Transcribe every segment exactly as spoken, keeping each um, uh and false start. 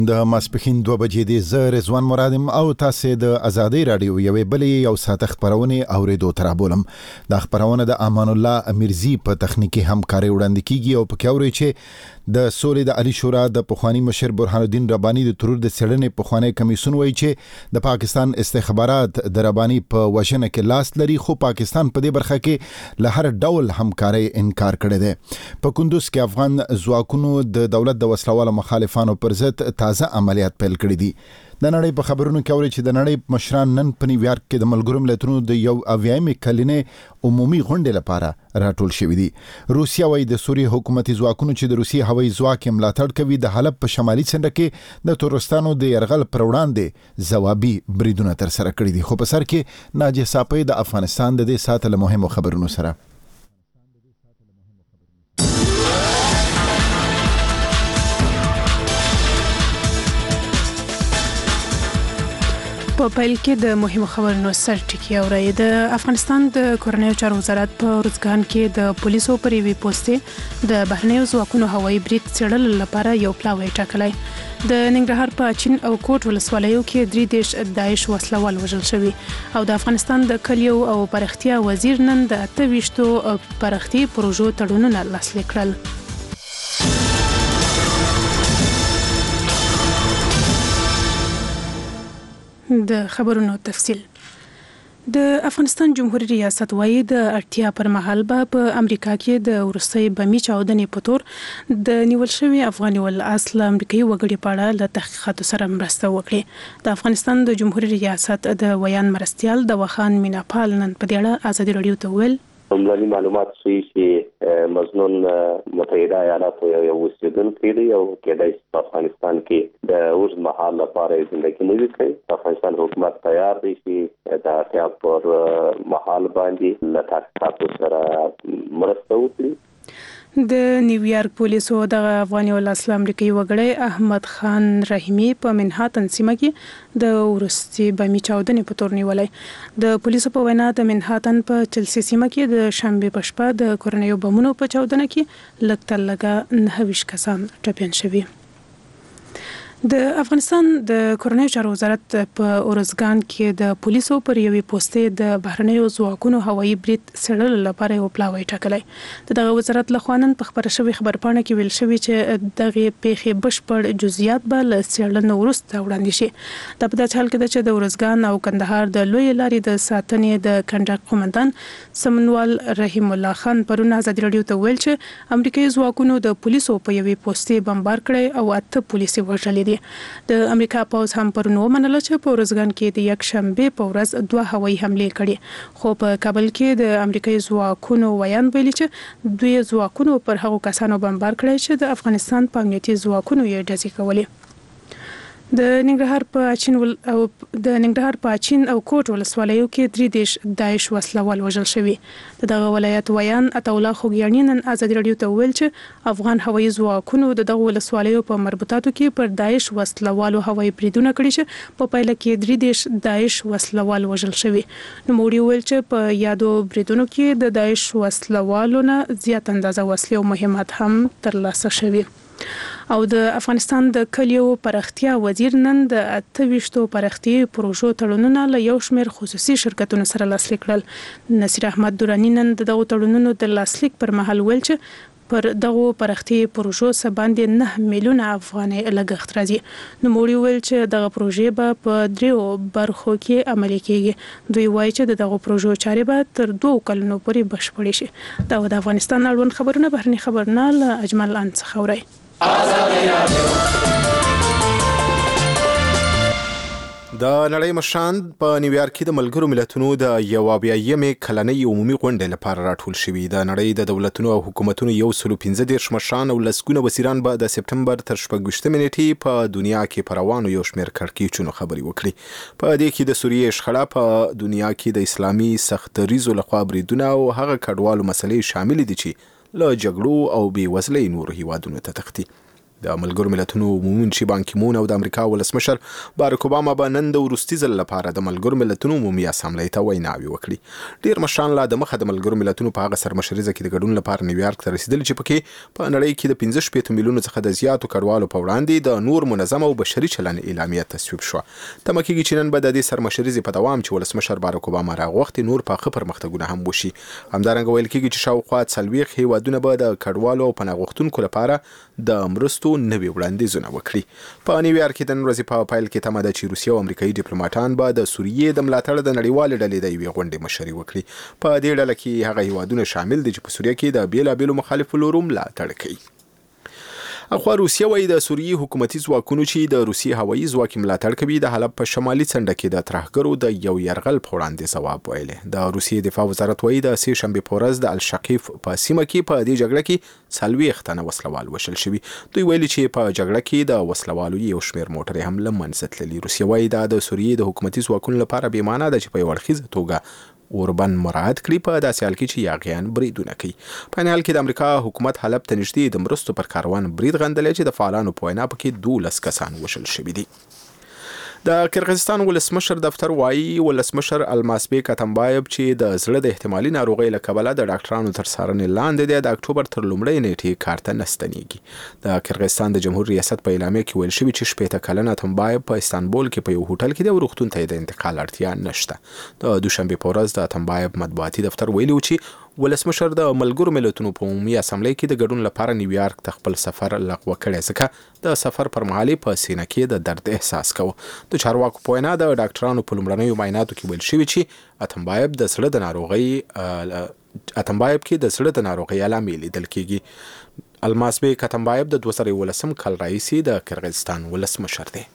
د ماسپښین دوه بجې دي. زه رضوان مرادم او تاسو د ازادي رادیو یوې بلې یو ساعت خبرونه اوریدو تر بولم. د خبرونه د امان الله امیرزی په تخنیکی همکاري وړاندې کیږي او په کاوري چې د سولې د علی شورا د پخوانی مشر برهان الدین ربانی د ترور د سړنې پخوانی کمیسون وایي چې د پاکستان استخبارات د ربانی په وژنه کې لاس لري، خو پاکستان په دې برخه کې له هر ډول همکاري انکار کړی دی. په کندوز کې افغان ځواکونو د دولت د وسلوالو مخالفانو پر ضد تازه عملیات پیل کړي دي. د نړۍ په خبرونو کې اوري چې د نړۍ مشران نن په نیویارک کې د ملګرو ملتونو د یو اویایم کلنې عمومي غونډې لپاره راټول شوي دي. روسیا وايي د سوریې حکومتي ځواکونو چې د روسي هوایي ځواک ملاتړ کوي د حلب په شمالي سیمه کې د تورستانو د يرغل پر وړاندې ځوابي بریدونه تر سره کړي دي. خو په سر کې ناجیه ساپي د افغانستان د دې ساعت له مهمو خبرونو سره. په پیل کې د مهمو خبرونو سر ټکی اوري. د افغانستان د کورنیو چارو وزارت په ارزګان کې د پولیسو پر یوې پوسټې د بهرنیو ځواکونو هوایي برید څېړلو لپاره یو پلاوی ټاکلی. د ننګرهار په اچین او کوټ ولسوالیو کې درې دېرش داعش وسلوال وژل شوي او د افغانستان د کلیو او پرختیا وزیر نن د اته ویشتو پرختي پروژو تړونونه لاسلیک کړل. د خبرونو تفصیل. د افغانستان جمهوریت ریاست وايي د اړتیا پر مهال به په امریکا کې د وروستۍ بمي چاودنې په تور د نیول شوي افغاني ول اصل امریکایي وګړي په اړه له تحقیقاتو سره مرسته وکړي. د افغانستان د جمهوریت ریاست د ویان مرستیال د وخان میناپال نن په دې اړه ازادي رادیو ته ویل عمومي معلومات شوي چې مظنون متحده ایالاتو یو اوسیدونکی دی او کېدای شي په افغانستان کې د اوږد مهال لپاره ژوندۍ نه وي کوي. افغانستان حکومت تیار دی چې د اړتیا پر مهال باندې له تحقیقاتو سره مرسته وکړي. د نیویارک پولیسو د افغاني ول اصل امریکایي وګړی احمد خان رحیمي په منهاتن سیمه کې د وروستي بمي چاودنې په تور نیولای. د پولیسو په وینا د منهاتن په چلسي سیمه کې د شنبه په شپه د کورنیو بمونو په چاودنه کې لږ تر لږه نهه ویشت کسان ټپیان شوي. د افغانستان د کورنیو چارو وزارت په ارزګان کې د پولیسو پر یوې پوسټې د بهرنیو ځواکونو هوایي برید څېړلو لپاره یو پلاوی ټاکلی. د دغه وزارت له خوا نن په خبره شوې خبرپاڼه کې ویل شوي چې دغې پیښې بشپړ جزئیات به له څېړنې وروسته وړاندې شي. دا په داسې حال کې ده چې د ارزګان او کندهار د لویې لارې د ساتنې د کنډک قومندان سمنوال رحیم الله خان پرون ازادي رادیو ته ویل چې امریکایي ځواکونو د پولیسو په یوې پوسټې بمبار کړی او اته پولیسي وژلي. د امریکا پوز هم پرون ومنله چې په ورځګان کې د یک شنبه په ورځ دوه هوایي حملې کړي، خو په کابل کې د امریکایي ځواکونو ویان ویلي چې دوی ځواکونو پر هغو کسانو بمبار کړی چې د افغانستان په امنیتي ځواکونو یې ډزې کولې. د ننګرهار په اچین ول او د ننګرهار په اچین او کوټ ولسوالیو کې درې دېرش داعش وسلوال وژل شوي. د دغه ولایت ویان عطا الله خوږیاڼي نن ازادي رادیو ته ویل چې افغان هوایي ځواکونو د دغه ولسوالیو په مربوطاتو کې پر داعش وسلوالو هوایي بریدونه کړي چې په پایله کې درې دېرش داعش وسلوال وژل شوي. نوموړي ویل چې په یادو بریدونو کې د داعش وسلوالو نه زیات اندازه وسلې او مهمات هم ترلاسه شوي. او د افغانستان د کلیو پرختیا وزیر نن د اته ویشتو پرختي پروژو تړونونه له یو شمېر خصوصي شرکتونو سره لاسلیک کړل. نصیر احمد دورانی نن دغه تړونونو د لاسلیک پر مهال ویل چې پر دغه پرختي پروژو څخه باندې نه میلیونه افغانۍ لګښت راځي. نوموړي ویل چې دغه پروژې به په دریو برخو کې عملي کیږي. دوی وایي چې دغه پروژو چارې به تر دوه کلونو پورې بشپړې شي. دا د افغانستان اړوند خبرونه بهرني خبرنال اجمل ان څخه اوري. د نړۍ مشران په نیویارک کې د ملګرو ملتونو د یو اویایمې کلنۍ عمومي غونډې لپاره راټول شوي. د نړۍ د دولتونو او حکومتونو یو سلو پنځه دېرش مشران او لسګونه وزیران به د سپتمبر تر شپږ ویشتمې نېټې په دنیا کې په روانو یو شمېر کړکېچونو خبرې وکړي. په دې کې د سوریې شخړه، په دنیا کې د اسلامي سختدریزو لخوا بریدونه او هغه کډوالو مسلې شامل دي چې له جګړو او بېوزلۍ نورو هیوادونو ته تښتي. د ملګرو ملتونو عمومي منشي بان کی مون او د امریکا ولسمشر باراک اوباما به نن د وروستي ځل لپاره د ملګرو ملتونو عمومي اسامبلې ته ویناوي وکړي. ډیر مشران لا د مخه د ملګرو ملتونو په هغه سرمشریزه کې د ګډون لپاره نیویارک ته رسیدل چې پکې په نړۍ کې د پنځه شپږ میلیونو څخه د زیاتو کډوالو په وړاندې د نور منظم او بشري چلند اعلامیه تصویب شو. تمه کېږي چې نن به د دې سرمشریزې په دوام چې ولسمشر باراک اوباما راغوښتي نور پاخه پرمختګونه هم وشي. همدارنګه ویل کېږي چې شاوخوا څلوېښت هیوادونه به د کډوالو او پناه غوښتونکو لپاره د مرستو نوي وړاندیزونه وکړي. په نیویارک کې د نن ورځې په پیل کې تمه ده چې روسیه او امریکایي ډیپلوماټان به د سوریې د ملاتړ د نړیوالې ډلې د یوې غونډې مشري وکړي. په دې ډله کې هغه هیوادونه شامل دي چې په سوریه کې د بیلابیلو مخالفو لورو ملاتړ کوي. اخوا روسیه وايي د سوریې حکومتي ځواکونو چې د روسیې هوایي ځواک ملاتړ کوي د حلب په شمالي څنډه کې د ترهګرو د یو یرغل په وړاندې ځواب ویلی. د روسیې دفاع وزارت وايي د سې شنبې په ورځ د الشقیف په سیمه کې په دې جګړه کې څلوېښت تنه وسلوال وشل شوي. دوی ویلي چې په جګړه کې د وسلوالو یو شمېر موټرې هم له منځه تللي. روسیه وايي دا د سوریې د حکومتي ځواکونو لپاره بې معنا ده چې په یو اړخیزه توګه اوربن مراعات کړي په داسې حال کې چې یاغیان بریدونه کوي. په حال کې د امریکا حکومت حلب ته نږدې د مرستو پر کاروان برید غندلی چې د فعالانو په وینا پکې دولس کسان وشل شوي دي. د قرغیزستان ولسمشر دفتر وايي ولسمشر الماسبیک اتمبایب چې د زړه د احتمالي ناروغۍ له کبله د ډاکټرانو تر څارنې لاندې دی د اکتوبر تر لومړۍ نیټې کار ته نه ستنېږي. د قرغیزستان د جمهور ریاست په اعلامیه کې ویل شوي چې شپېته کلن اتمبایب په استانبول کې په یو هوټل کې دی او روغتون ته د انتقال اړتیا نشته. د دوشنبې په ورځ د اتمبایب مطبوعاتي دفتر ویلي و چې ولسمشر د ملګرو ملتونو په عمومي اسامبلې کې د ګډون لپاره نیویارک ته خپل سفر لغوه کړی ځکه د سفر پر مهال په سینه کې د درد احساس کوه. د چارواکو په وینا د ډاکټرانو په لومړنیو معایناتو کې ویل شوي چې اتمبایب د زړه د ناروغۍ اتمبایب کې د زړه د ناروغۍ علامې لیدل کېږي. الماسبیک اتمبایب د دوه زره یولسم کال راهیسې د قرغیزستان ولسمشر دی.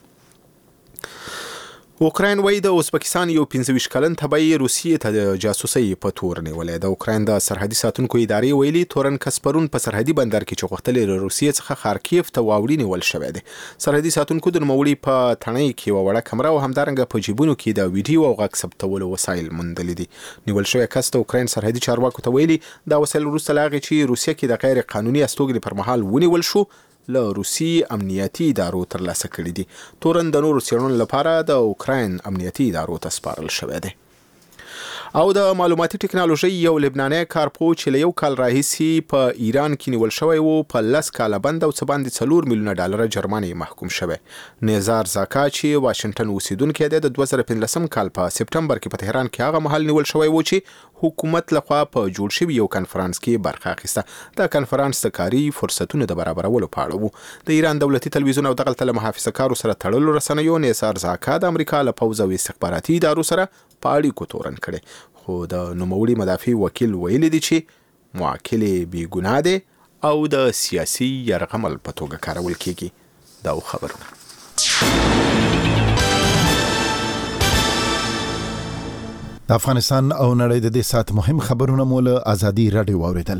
اوکراین وايي د ازبکستان یو پنځه ویشت کلن تبعي روسیې ته د جاسوسۍ په تور نیولې. د اوکراین د سرحدي ساتونکو ادارې ویلي تورن کسپرون په سرحدي بندر کې چې غوښتلې له روسیې څخه خارکیف ته واوړي نیول شوی دی. سرحدي ساتونکو د نوموړي په تڼۍ کې یوه وړه کمره او همدارنګه په جیبونو کې د ویډیو او غږ ثبتولو وسایل موندلي دي. نیول شوی کس د اوکراین سرحدي چارواکو ته ویلي دا وسایل وروسته له هغې چې روسیه کې د غیر قانوني استوګنې پر مهال ونیول شو له روسي امنیتي ادارو ترلاسه کړي دي. تورن د نورو څېړنو لپاره د اوکراین امنیتي ادارو ته سپارل شوی دی. او د معلوماتي ټکنالوژي یو لبناني کارپو چې له یو کال راهیسې په ایران کې نیول شوی و په لس کاله بند او څه باندې څلور میلیونه ډالره جرمانې محکوم شوی. نیزار زاکا چې واشنګټن اوسیدونکی دی د دوه زره پنځلسم کال په سپټمبر کې په تهران کې هغه مهال نیول شوی و چې حکومت لخوا په جوړ شوي یو کنفرانس کې برخه اخیسته. دا کنفرانس د کاري فرصتونو د برابرولو په اړه و. د ایران دولتي تلویزیون او دغلته له محافظه‌کارو سره تړلو رسنیو نیزار زاکا د امریکا له پوځ او استخباراتي ادارو سره په اړیکو تورن کړي. خو د نوموړي مدافع وکیل ویلي دي چې موکل بې ګناه دی او د سیاسي یرغمل په توګه کارول کیږي. دا خبرونه د افغانستان او نړۍ د دې سات مهم خبرونه مول ازادي رادیو اوریدل.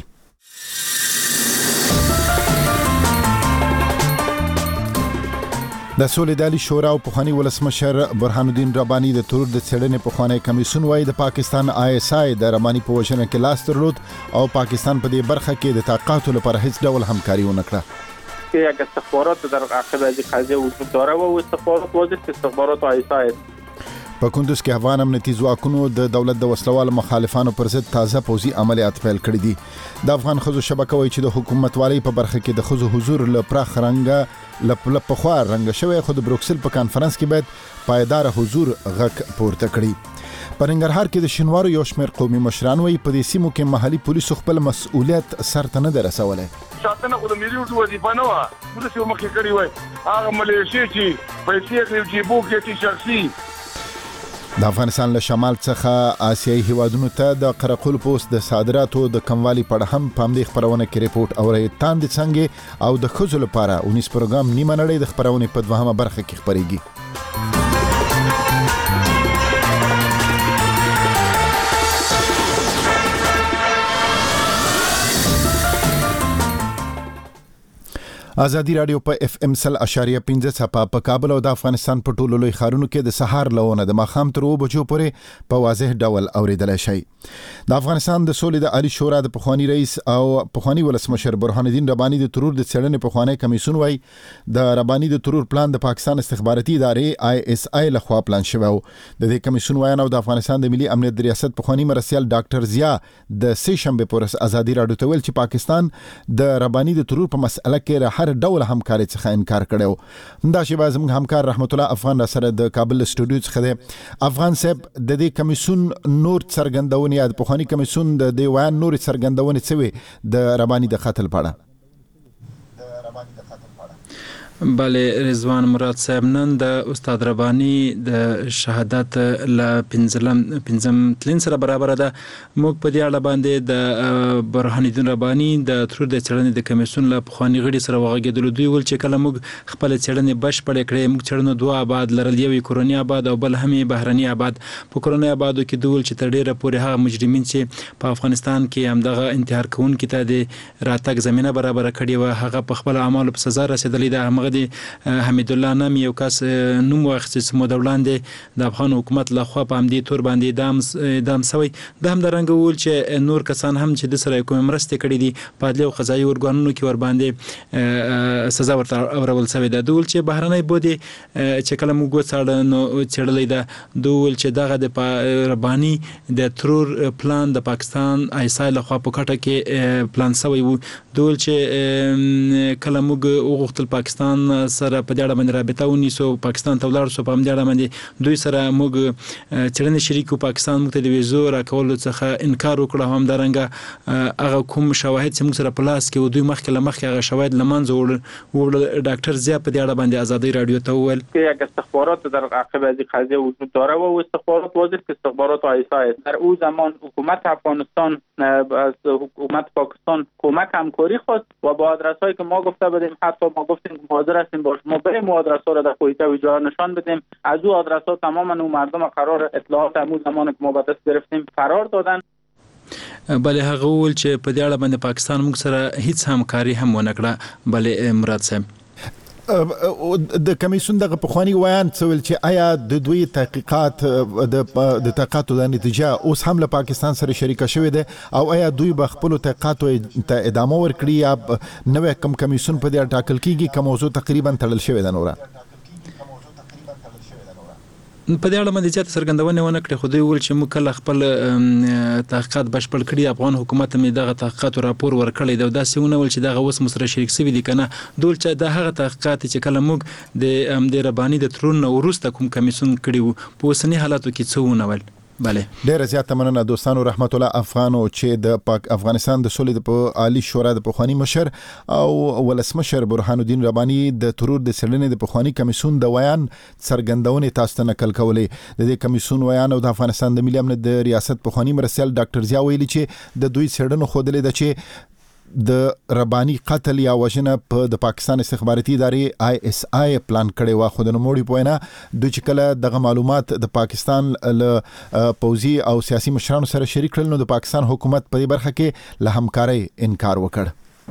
د سولیدالي شورا او پخوانی ولسمشر برهان الدین رباني د ترور د څېړنې پخوانی کمیسیون وايي د پاکستان آی اس آی د رباني په وژنه کې لاس درلود او پاکستان په دې برخه کې د طاقاتو لپاره هیڅ ډول همکاري ونه کړه. که یک استخبارات در عقب از قضیه وجود داره و استخبارات واضح که استخبارات آی اس آی په کندوز کې افغان امنیتي ځواکونو د دولت د وسلوال مخالفانو پر ضد تازه پوځي عملیات پیل کړي دي. د افغان ښځو شبکه وایي چې د حکومتوالۍ په برخه کې د ښځو حضور له پراخ رنګه له پخوا رنګه شوی خو د بروکسل په کانفرنس کې باید پایدار حضور غږ پورته کړي. په ننګرهار کې د شینوارو یو شمېر قومي مشران وایي په دې سیمو کې محلي پولیسو خپل مسؤلیت سرته نه دی رسولی. ساتنه خو د ملي وظیفه نه وه، پولیسو مخکې کړې وای. هغه ملیشې چې پیسې اخلي جیبو کې چې شخصي د افغانستان له شمال څخه آسیایي هیوادونو ته د قره پوست د صادراتو د کموالي په اړه هم په همدې خپرونه کې ریپورټ اورئ. تاندې څنګه او د ښځو لپاره اونیس پروګرام نیمه نړۍ د خپرونې په دوهمه برخه کې خپرېږي. ازادي رادیو په اف ام سل اشاریه پنځه صفه په کابل او د افغانستان په ټولو لوی ښارونو کې د سهار لونه د ماښام تر اوه بجو پورې په واضح ډول اوریدلای شي. د افغانستان د سولې د عالی شورا د پخوانی رئیس او پخوانی ولسمشر برهان الدین رباني د ترور د څېړنې پخوانی کمیسیون وای د رباني د ترور پلان د پاکستان استخباراتي ادارې آی اس آی لخوا پلان شوی و. د دې کمیسیون وای نو د افغانستان د ملي امنیت د ریاست پخوانی مرسیال ډاکټر ضیا د سه شنبه پورس ازادي رادیو ته ویل چې پاکستان د رباني د ترور په مسأله کې هر ډول همکاري څخه انکار کړو. دا شی باز موږ همکار رحمت الله افغان را سره د کابل سټوډیو څخه دی. افغان صاحب د دې کمیسیون نور څرګندونې یا د پخوانی کمیسیون د دی وان نور څرګندونې څه وي د رباني د قتل په اړه؟ بله رضوان مراد صاحب، نن د استاد رباني د شهادت ل پنځلم پنځم تلین سره برابر ده. موږ په دې اړه باندې د برهان الدین رباني د ترور د څېړنې د کمیسیون له پخواني غړي سره وغږېدلو. دوی ویل چې کله موږ خپل څېړنې بشپړې کړې، موږ څېړنه دوه ابعاد لرل، یو یې کورني ابعاد او بل هم یې بهرني ابعاد. په کورني ابعادو کې دوی ویل چې تر ډېره پورې هغه مجرمین چې په افغانستان کې همدغه انتحار کوونکي ته د راتګ زمینه برابره کړې وه، هغه په خپل اعمالو په سزا رسېدلی ده. همغه د حمید الله نام یو کس نوم واخیست چې موده وړاندې د افغان حکومت لخوا په همدې تور باندې اعدام اعدام شوی. دا هم همدارنګه وویل چې نور کسان هم چې د سره کومې مرستې کړې دي په عدلي او قضایي ارګانونو کې ورباندې سزا ورته اورول شوې ده. دوی ویل چې بهرنی بود چې کله موږ وڅېړل نو څېړلی ده. دوی ویل چې دغه د رباني د ترور پلان د پاکستان آی اس آی لخوا په کټه کې پلان شوی و. دوی ویل چې کله موږ وغوښتل پاکستان سره په دې اړه باندې رابطه ونیسو، پاکستان ته ولاړ شو، په همدې اړه باندې دوی سره موږ څېړنې شریک وو. پاکستان موږ ته د ویزو راکولو څخه انکار وکړ. همدارنګه هغه کوم شواهد چې موږ سره په لاس کې و دوی مخکې له مخکې هغه شواهد له منځه ووړل. ډاکټر ضیا په دې اړه باندې ازادي رادیو ته وویل که یک استخبارات در عقب از این قضیه وجود داره و استخبارات واضح که استخبارات آی اس آی در اون زمان حکومت افغانستان از حکومت پاکستان کمک همکاری خواست و با آدرس‌هایی که ما گفته بودیم، حتی ما گفتیم حاضر هستیم باش ما بریم و آدرس‌ها را در کویته و جا نشان بدیم. از او آدرس‌ها تماما اون مردم قرار اطلاعات همون زمان که ما به دست گرفتیم فرار دادن. بله هغه وویل چې په دې اړه باندې پاکستان موږ سره هیڅ همکاري هم ونه کړه. بله مراد صاحب، د کمیسیون دغه پخوانی ویان څه ویل چې آیا د دوی تحقیقات د د تحقیقاتو د نتیجه اوس هم له پاکستان سره شریکه شوې ده او آیا دوی به خپل تحقیقاتو ته ادامه ورکړي یا نوې کم کمیسیون په دې ټاکل کیږي کوم موضوع تقریبا تړل شوې ده؟ نوره په دې اړه باندې چې څرګندونه ونه کړې، خو دوی ویل چې موږ کله خپل تحقیقات بشپړ کړي، افغان حکومت مې دغه تحقیقات راپور ورکړی دی. داسې ونه ویل چې دغه اوس مو سره شریک شوي دي که نه. دوی چې د هغه تحقیقات چې کله موږ د همدې رباني د ترور نه وروسته کوم کمیسیون کړي وو په اوسني حالاتو کې څه ونه ویل. بله ډیره زیاته مننه دوستانو. رحمت الله افغانو چې د پاک افغانستان د سولې د عالی شورا د پخوانی مشر او ولسمشر برهان الدین رباني د ترور د څېړنې د پخوانی کمیسیون د ویان څرګندونې تاسو ته نقل کولې. د دې کمیسیون ویان او د افغانستان د ملي امنیت د ریاست پخوانی مرسیال ډاکټر ضیا ویلي چې د دوی څېړنو ښودلې ده چې د رباني قتل یا وژنه په د پاکستان استخباراتي ادارې آی اس آی پلان کړي وا. خو د نوموړي په وینا دوی چې کله دغه معلومات د پاکستان له پوځي او سیاسي مشرانو سره شریک کړل نو د پاکستان حکومت په دې برخه کې له همکارۍ انکار وکړ.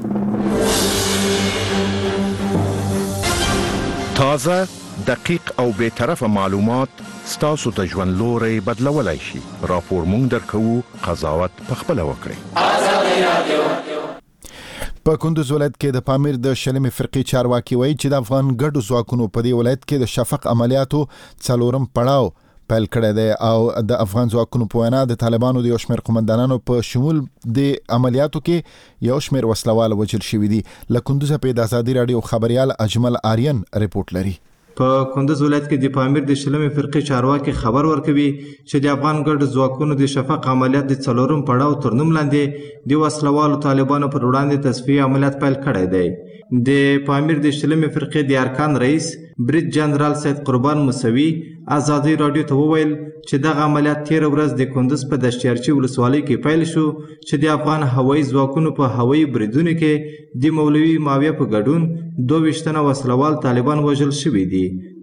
تازه دقیق او به طرفه معلومات ستاسو ته ژوند لوري بدلولای شي. راپور مونږ درکوو، قضاوت په خپل وکړئ. آزادي رادیو. په کندوز ولایت کې د پامیر د شلمې فرقې چارواکي وایي چې د افغان ګډو ځواکونو په دې ولایت کې د شفق عملیاتو څلورم پړاو پیل کړی دی او د افغان ځواکونو په وینا د طالبانو د یو شمېر قومندانانو په شمول د عملیاتو کې یو شمېر وسلوال وژل شوي دي. له کندوزه په د ازادي راډیو خبريال اجمل آریان رپورټ لري. په کندوز ولایت کې د پامیر د شلمې فرقې چارواکي خبر ورکوي چې د افغان ګډ ځواکونو د شفق عملیات د څلورم پړاو تر نوم لاندې د وسلوالو طالبانو پر وړاندې تصفیه عملیات پیل کړی دی. د پامیر د شلمې فرقې د ارکان رئیس بریج جنرال سید قربان موسوي ازادي رادیو ته وویل چې دغه عملیات تیر ورځ د کندوز په دشتیارچي ولسوالۍ کې پیل شو چې د افغان هوایي ځواکونو په هوایي بریدونو کې د مولوي ماویه په ګډون دوه ویشت تنه وسلوال طالبان وژل شوي دي.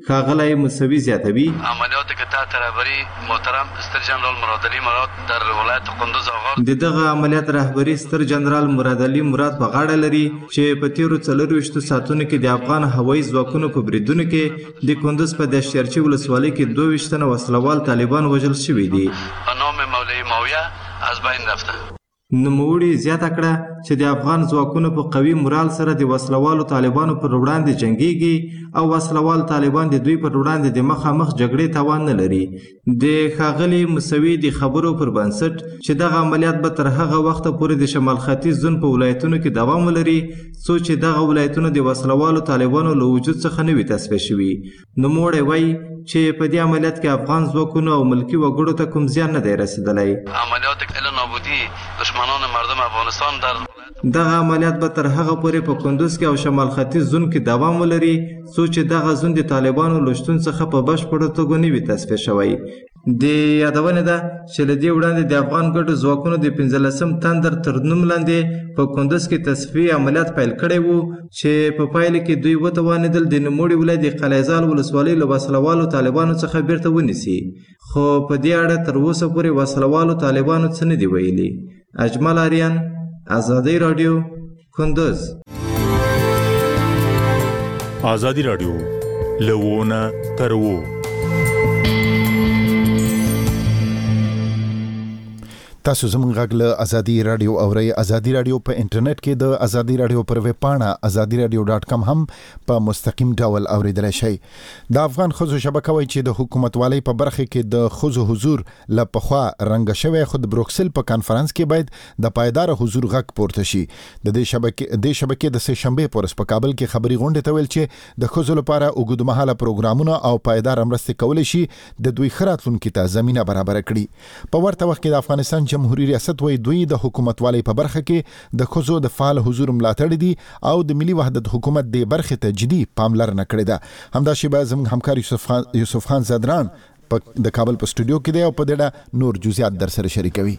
ښاغلی موسوي زیاتوي عملیات قطاع ترابری محترم ستر جنرال مراد علي مراد در ولایت قندوز آغاز د دغه عملیات رهبری ستر جنرال مراد علي مراد په غاړه لري چې په تیرو څلرویشتو ساعتونو کې د افغان هوایي ځواکونو په بریدونو کې د کندوز په دشتیارچي ولسوالۍ کې دوه ویشت تنه وسلوال طالبان وژل شوي دي. په نام مولوی ماویه از بین رفته. نوموړي زیاته کړه چې د افغان ځواکونو په قوي مورال سره د وسلوالو طالبانو پر وړاندې جنګيږي او وسلوال طالبان د دوی پر وړاندې د مخامخ جګړې توان نه لري. د ښاغلي موسوي د خبرو پر بنسټ چې دغه عملیات به تر هغه وخته پورې د شمال ختیځ زون په ولایتونو کې دوام ولري څو چې دغه ولایتونه د وسلوالو طالبانو له وجود څخه نه وي تصفیه شوي. نوموړی وایي چې په دې عملیات کې افغان ځواکونو او ملکي وګړو ته کوم زیان نه دی رسیدلی. عملیات اله نابودی دشمنان مردم افغانستان در دغه عملیات به تر هغه پورې په کندوز کې او شمال ختیځ زون کې دوام ولري څو چې دغه زون د طالبانو له شتون څخه په بشپړه توګه نه وي تصفیه شوی. د یادونې ده چې له دې وړاندې د افغان ګټو ځواکونو د پنځلسم تندر تر نوم لاندې په کندوز کې تصفیې عملیات پیل کړی وو چې په پایله کې دوی وتوانېدل د نوموړي ولایت د قلعهزال ولسوالۍ له وسلوالو طالبانو څخه بیرته ونیسي، خو په دې اړه تر اوسه پورې وسلوالو طالبانو څه نه دي ویلي. اجمل آریان، آزادی رادیو، کندوز. آزادی رادیو لوونه تر وو. تاسو زموږ غږ له ازادي رادیو اورئ. ازادي رادیو په انټرنیټ کې د ازادي رادیو پر ویب پاڼه ازادي رادیو ډاټ کام هم په مستقیم ډول اوریدلای شئ. د افغان ښځو شبکه وایي چې د حکومتوالۍ په برخه کې د ښځو حضور له پخوا رنګ شوی، خو د بروکسل په کانفرنس کې باید د پایدار حضور غږ پورته شي. د دې شبکې د شبکې د سه شنبه پر ورځ په کابل کې خبري غونډه ته ویل چې د ښځو لپاره اوږدمهاله پروګرامونه او پایدار مرستې کولای شي د دوی خراتلونکو ته زمينه برابر کړي. په ورته وخت کې د افغانستان جمهوریت ریاست وایي دوی د حکومتوالۍ په برخه کې د ښځو د فعال حضور ملاتړ دي او د ملي وحدت حکومت د برخې ته جدي پاملرنه کړې ده. همدا شیبه زموږ همکار یوسف خان یوسف خان زدران د کابل په سټوډیو کې دی او په دې اړه نور جزئیات در سره شریکوي.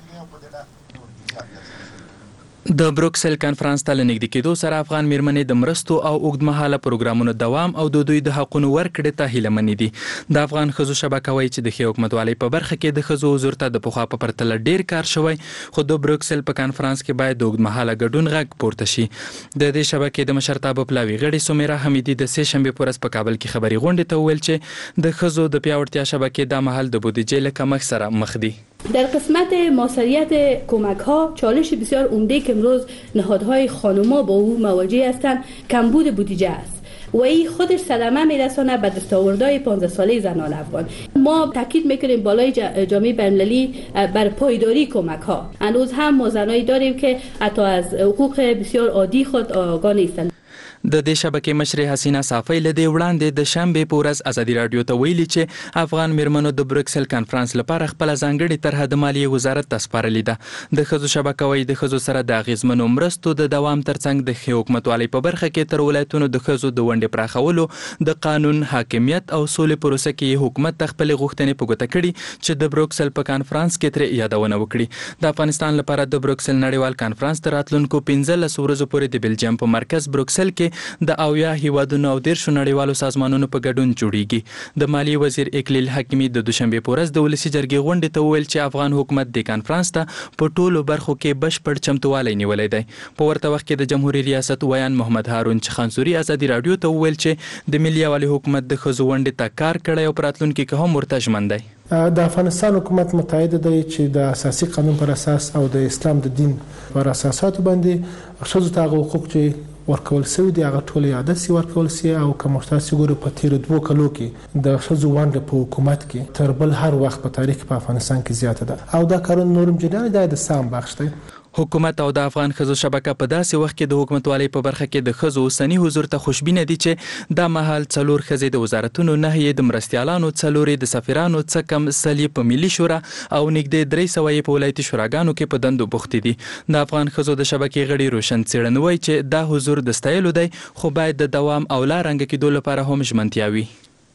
د بروکسل کانفرنس ته لنګد کېدو سره افغان میرمنې د مرستو او اوږدمهاله پروګرامونو دوام او د دوی د حقونو ورکړې ته هیله منې دي. د افغان ښځو شبکه وایي چې د ښې حکومتوالۍ په برخه کې د ښځو حضور ته د پخوا په پرتله ډیر کار شوی، خو د بروکسل په کانفرنس کې باید د اوږدمهاله ګډون غږ پورته شي. د دې شبکې د مشرتابه پلاوي غړي سمیرا حمیدي د سه شنبه په ورځ په کابل کې خبري غونډه ته ویل چې د ښځو د پیاوړتیا شبکې د محل د بودیجې له کمښت سره مخ دي. در قسمت موثریت کمک ها چالش بسیار عمده که امروز نهادهای خانوما با او مواجه هستند کمبود بودجه است و این خودش صدمه میرسانه به دستاوردهای پانزده ساله زنان افغان. ما تاکید میکنیم بالای جامعه بین‌المللی بر پایداری کمک ها. هنوز هم ما زنایی داریم که حتی از حقوق بسیار عادی خود آگاه نیستند. د دې شبکې مشر حسینا صافی له دې وړاندې د شنبه په ورځ ازادي رادیو ته ویلي چې افغان میرمنو د بروکسل کانفرنس لپاره خپل ځانګړي طرحه د مالیې وزارت ته سپارلې ده. د ښځو شبکه وایي د ښځو سره د اغیزمنو مرستو د دوام ترڅنګ د ښې حکومتوالۍ په برخه کې تر ولایتونو د ښځو د ونډې پراخولو، د قانون حاکمیت او سولې پروسه کې حکومت د خپل غوښتنې په ګوته کړي چې د بروکسل په کانفرنس کې ترې یادونه وکړي. د افغانستان لپاره د بروکسل نړیوال کانفرنس تر راتلونکو پنځلس ورځو پورې د بلجیم په مرکز بروکسل کې د اویا هیوادونو او دیرشو نړیوالو سازمانونو په ګډون جوړیږي. د مالیې وزیر اکلیل حکیمي د دوشنبه په ورځ د ولسی جرګې غونډې ته وویل چې افغان حکومت د کانفرنس ته په ټولو برخو کې بشپړ چمتووالی نیولی دی. په ورته وخت کې د جمهوریت ریاست ویان محمد هارون چخانسوري ازادي رادیو ته وویل چې د ملي یووالي حکومت د ښځو ونډې ته کار کړی او په راتلونکي کې هم ورته ژمن دی. د افغانستان حکومت متعهد دی چې د اساسي قانون پر اساس او د اسلام د دین پر اساساتو باندې ښځو ته هغه حقوق چې ورکول شوی دی هغه ټول یاد سي ورکول سي او کوم تاسو ګورو په تیر دوه کلو کې د ښځو ونډه په حکومت کې تر بل هر وخت په تاریخ په افغانستان کې زیاته ده او دا کارون نورم جنان د سام بخش دی. حکومت او د افغان ښځو شبکه په داسې وخت کې د حکومتوالۍ په برخه کې د ښځو اوسني حضور ته خوشبینه دي چې دا مهال څلور ښځې د وزارتونو، نه یې د مرستیالانو، څلور یې د سفیرانو، څه کم سل یې په ملي شورا او نږدې درې سوه یې په ولایتي شوراګانو کې په دندو بوختې دي. د افغان ښځو د شبکې غړي روشن څېړن وایي چې دا حضور د ستایلو دی، خو باید د دوام او لا رنګه کېدو لپاره هم ژمنتیا وي.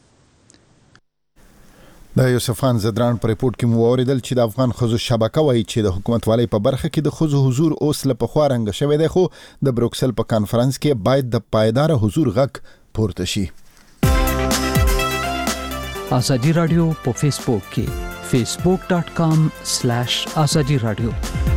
د یوسف خان زدران پر ریپورت کې مو اوریدل چې د افغان ښځو شبکه وایي چې د حکومتوالۍ په برخه کې د ښځو حضور اوس له پخوا رنګ شوی دی، خو د بروکسل په کانفرنس کې باید د پایدار حضور غږ پورته شي. ازادي رادیو په فیسبوک کې فیسبوک ډاٹ کام سلیش ازادي رادیو.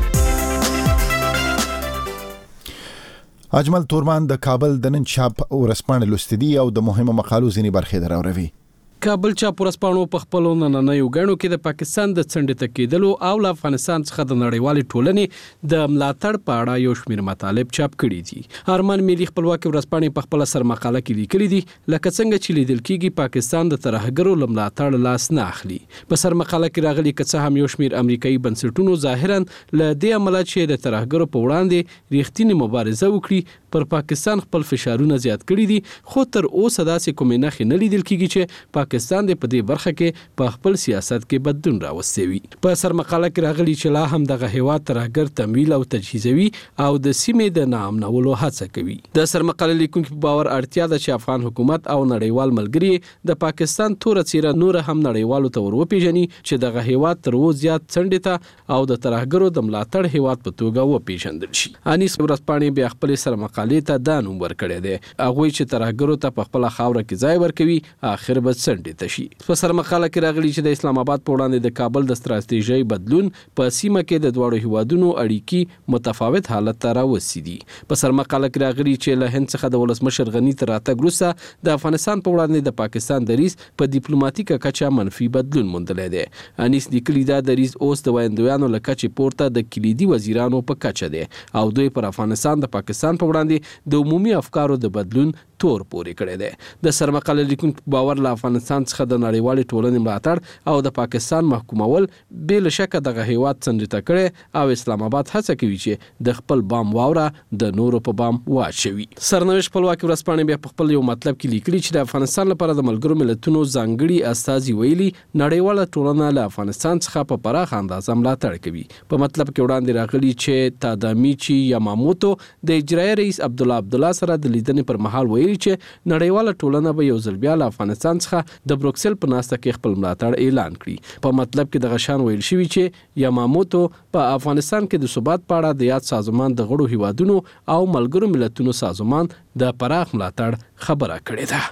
اجمل تورمان د کابل د نن چاپ ورسپانه لوستدي او د مهمه مقالو ځینی برخې دراوروي. کابل چاپ ورسپانو په خپل نننیو غړو کې د پاکستان د څنډې تکیدلو او له افغانستان څخه د نړیوالې ټولنې د ملاتړ په اړه یو شمېر مطالب چاپ کړي دي. ارمان ملي خپلواکي ورسپانې په خپل سر مقاله کې لیکلي دي لکه څنګه چې لیدل کېږي پاکستان د ترهګرو له ملاتړ لاس نه اخلي. په سر مقاله کې راغلي که څه هم یو شمېر امریکایي بنسټونو ظاهرا له دې عمله چې د ترهګرو په وړاندې ریښتینې مبارزه وکړي پر پاکستان خپل فشارونه زیات کړي دي، خو تر اوسه داسې کومې نښې نه لیدل کېږي چې پاکستان د په دې برخه کې په خپل سیاست کې بدلون راوستي وي. په سر مقاله کې راغلي چې لا هم دغه هیواد ترهګر تمویل او تجهیزوي او د سیمې د ناامنولو هڅه کوي. د سر مقاله لیکونکو په باور اړتیا ده چې افغان حکومت او نړیوال ملګري د پاکستان توره څیره نور هم نړیوالو ته ور وپیژني چې دغه هیواد تر اوسه زیات څنډې ته او د ترهګرو د ملاتړ هیواد په توګه وپیژندل شي. انیس ورځپاڼې بیا خپل سر مقالې ته دا نوم ورکړی دی، هغه چې ترهګرو ته په خپل خاوره کې ځای ورکوي اخر به څنډې ته شي. په سر مقاله کې راغلي چې د اسلام آباد په وړاندې د کابل د ستراتیژۍ بدلون په سیمه کې د دواړو هیوادونو اړیکې متفاوت حالت ته راوستي. په سر مقاله کې راغلي چې له هند څخه د ولسمشر غني تر راتګ وروسته د افغانستان په وړاندې د پاکستان دریځ په ډیپلوماټیکه کچه منفي بدلون موندلی دی. انیس لیکلي دا دریځ اوس د وایندویانو له کچې پورته د کلیدي وزیرانو په کچه دی او دوی پر افغانستان د پاکستان په وړاندې د عمومي افکارو د بدلون تور پورې کړی دی. د سر مقاله لیکونکو په باور له افغانستان څخه د نړیوالې ټولنې ملاتړ او د پاکستان محکومول بې له شکه دغه هیواد څنډې ته کړی او اسلام آباد هڅه کوي چې د خپل بام واوره د نورو په بام واچوي. سرنوشت خپلواکي ورځپاڼې بیا په خپل یو مطلب کې لیکلي چې د افغانستان لپاره د ملګرو ملتونو ځانګړي استازي ویلي نړیواله ټولنه له افغانستان څخه په پراخه اندازه ملاتړ کوي. په مطلب کې وړاندې راغلي چې تادامیچی یاماموتو د اجرایي رئیس عبدالله عبدالله سره د لیدنې پر مهال ویلي چې نړیواله ټولنه به یو ځل بیا له افغانستان څخه د بروکسل په ناسته کې خپل ملاتړ اعلان کړي. په مطلب کې دغه شان ویل شوی چې یاماموتو په افغانستان کې د ثبات په اړه د یاد سازمان د غړو هیوادونو او ملګرو ملتونو سازمان د پراخ ملاتړ خبره کړې ده.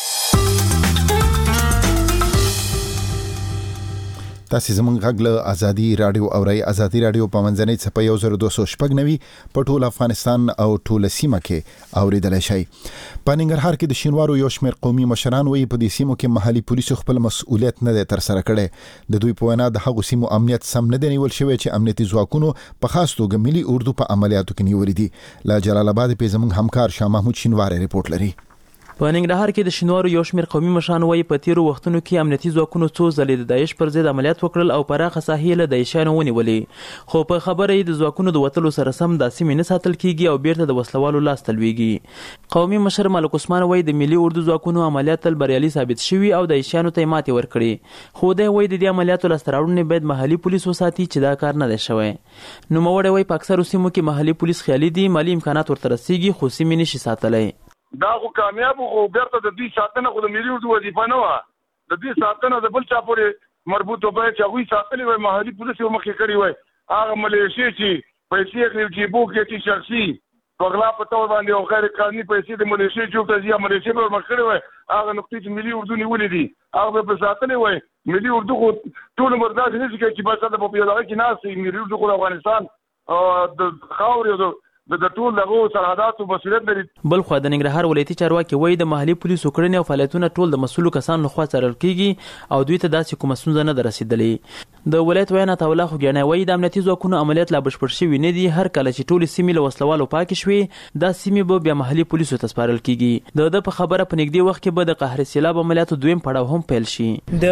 تاسو زمونږ غږ له ازادي رادیو اورئ. ازادي رادیو په منځنۍ څپه یو زر دوه سوه شپږ نوي په ټول افغانستان او ټول سیمه کې اوریدلای شئ. په ننګرهار کې د شینوارو یو شمېر قومي مشران وایي په دې سیمو کې محلي پولیسو خپل مسؤلیت نه دی ترسره کړی. د دوی په وینا د هغو سیمو امنیت سم نه دی نیول شوی چې امنیتي ځواکونو په خاص توګه ملي اردو په عملیاتو کې نیولي دي. له جلال آباد په زموږ همکار شاه محمود شینواری ریپورت لري. په ننګرهار کې د شینوارو یو شمېر قومي مشران وایي په تیرو وختونو کې امنیتي ځواکونو څو ځلې د داعش پر ضد عملیات وکړل او پراخه ساحې له داعشیانو ونیولې، خو په خبره یې د ځواکونو د وتلو سره سم دا سیمې نه ساتل کېږي او بیرته د وسلوالو لاس ته لویږي. قومي مشر ملک عثمان وایي د ملي اردو ځواکونو عملیات تل بریالي ثابت شوي او داعشیانو ته یې ماتې ورکړې، خو دی وایي د دې عملیاتو لاسته راوړنې باید محلي پولیس وساتي چې دا کار نه دی شوی. نوموړی وایي په اکثرو سیمو کې محلي پولیس خیالي دي، مالي امکانات ورته رسیږي خو سیمې نشي ساتلی. دا خو کامیاب خو بیرته د دې ساتنه خو د ملي اردو وظیفه نه وه. د دې ساتنه د بل چا پورې مربوط وبای چې هغوی ساتلې وای، محلي پولیس یې مخکې کړي وای. هغه ملیشې چې پیسې اخلي جیبو کې چې شخصي په غلا په تور باندې او غیر قانوني پیسې د ملیشې جوب ته ځي، ملیشې به ورمخ کړي وای. هغه نقطې چې ملي اردو نیولې دي هغه به پرې ساتلې وای. ملي اردو خو ټول عمر داسې نه شي کوي چې بس هلته په یو دغه کې ناست وي. ملي اردو خو د افغانستان د خاورې او د ټول دغه سرحداتو مسؤلیت لري. بل خو د ننګرهار ولایتي چارواکي وایي د محلي پولیسو کړنې او فعالیتونه ټول د مسؤلو کسانو لخوا څارل کیږي او دوی ته داسې کومه ستونزه نه ده رسېدلې. د ولایت ویاند عطاالله خوږیانی وایي د امنیتي ځواکونو عملیات لا بشپړ شوي نه دي. هر کله چې ټولې سیمې له وسلوالو پاکې شوې دا سیمې به بیا محلي پولیسو ته سپارل کیږي. د ده په خبره په نږدې وخت کې به د قهر سیلاب عملیاتو دویم پړاو هم پیل شي.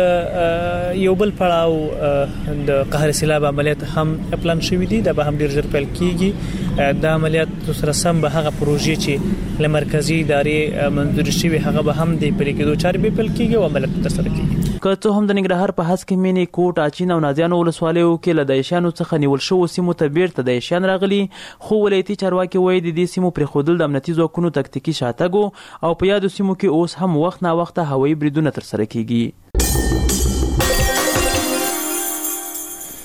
د یو بل پړاو د قهر سیلاب عملیات هم پلان شوي دي، دا به هم ډېر ژر پیل کیږي. دا عملیات سره سم به هغه پروژې چې له مرکزي ادارې منظور شوي هغه به هم د پرې کېدو چارې به پیل کیږي او عملیات ترسره کیږي. که څه هم د ننګرهار په هسک مینې کوټ اچین او نازیانو ولسوالیو کې له داعشیانو څخه نیول شوو سیمو ته بیرته داعشیان راغلي، خو ولایتي چارواکي وایي د دې سیمو پرېښودل د امنیتي ځواکونو تکتیکي شاتګ او په یادو سیمو کې اوس هم وخت نا وخته هوایي بریدونه ترسره کیږي.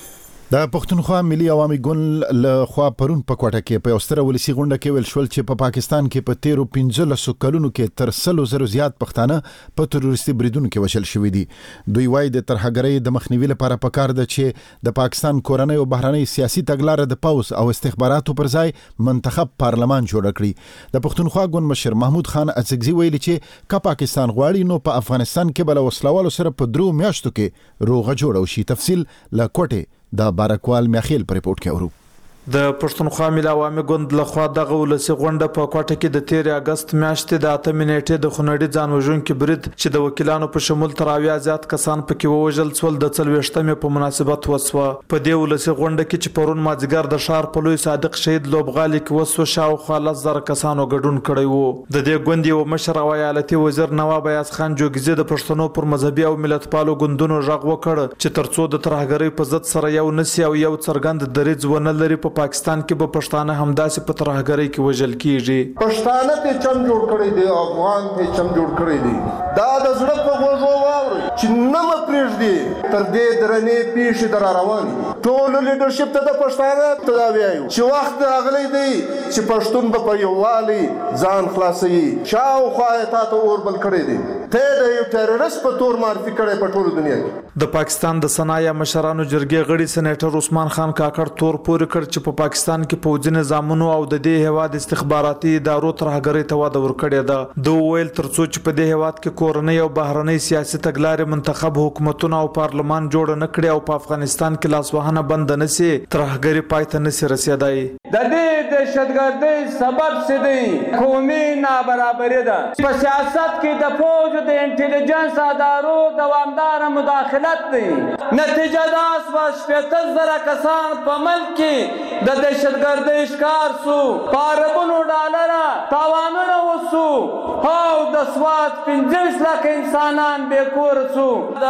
د پښتونخوا ملي عوامي ګوند له خوا پرون په کوټه کې په یوستره ولسی غونډه کې ویل شول چې په پاکستان کې په تیرو پنځلسو کلونو کې تر سلو زرو زیات پښتانه په تروریستي بریدونو کې وشل شوي دي. دوی وایي د ترهګرۍ د مخنیوي لپاره پکار ده چې د پاکستان کورنۍ او بهرنۍ سیاسي تګلارې د پوز او استخباراتو پر ځای منتخب پارلمان جوړ کړي. د پښتونخوا ګوند مشر محمود خان اڅکزي ویلي چې کا پاکستان غواړي نو په افغانستان کې بل وسلوالو سره په درو میاشتو کې روغه جوړه وشي. تفصیل له کوټه دا بارکوال میخیل پر ریپورت کې اورو. د پښتونخوا ملي عوامي ګوند لخوا دغه ولسی غونډه په کوټه کې د تیر اگست میاشتې د اته نیټې د خونړي ځان وژونکي برید چې د وکیلانو په شمول تر اویا زیات کسان پکې ووژل شول د څلوېښتمې په مناسبت وسوه. په دې ولسی غونډه کې چې پرون مازیګر د ښار په لوی صادق شهید لوبغالي کې وسوه شاوخوا لس زره کسانو ګډون کړی وو. د دې ګوند یو مشر او ایالتي وزیر نواب ایاز خان جوګزي د پښتنو پر مذهبي او ملتپالو ګوندونو غږ وکړ چې ترڅو د ترهګرۍ په ضد سره یو نسی او یو څرګند دریځ ونه لري په پاکستان کې به پښتانه همداسې په ترهګرۍ کې وژل کیږي. پښتانه ته چم جوړ کړی دی، افغان ته چم جوړ کړی دی. دا د زړه په غوږو واوري چې نه م پرېږدي تر دې درنې پیښې در روان دي. ټول لیډرشپ ته د پښتانه ته دا وایو چې وخت راغلی دی چې پښتون به په یووالي ځان خلاصوي. شاوخوا یې تا ته اور بل کړی دی، ته د یو ټیرریست په تور معرفي کړی په ټوله دنیا کې. د پاکستان د سنایا مشرانو جرګې غړي سېنیټر عثمان خان کاکړ تور پورې کړ چې په پاکستان کې پوځي نظامونو او د دې هواد استخباراتي ادارو ترهګرۍ ته وده ورکړې ده. د ویل ترڅو چې په دې هواد کې کورنۍ او بهرنۍ سیاسي تګلارې منتخب حکومتونه او پارلمان جوړ نه کړي او په افغانستان کې لاسوهنه بند نه سي ترهګرۍ پای ته نشي رسیدای. د دې دهشتګردۍ سبب څه دی؟ قومي نابرابري ده. په سیاست کې د فوج د انټيليجنس ادارو دوامدار مداخلت دی. نتیجه دا شوه شپېته زره کسان په ملک کې د دهشتګردۍ ښکار سو، په اربونو ډالره تاوانونه وسو او د سوات پنځلس لکه انسانان بې کوره سو،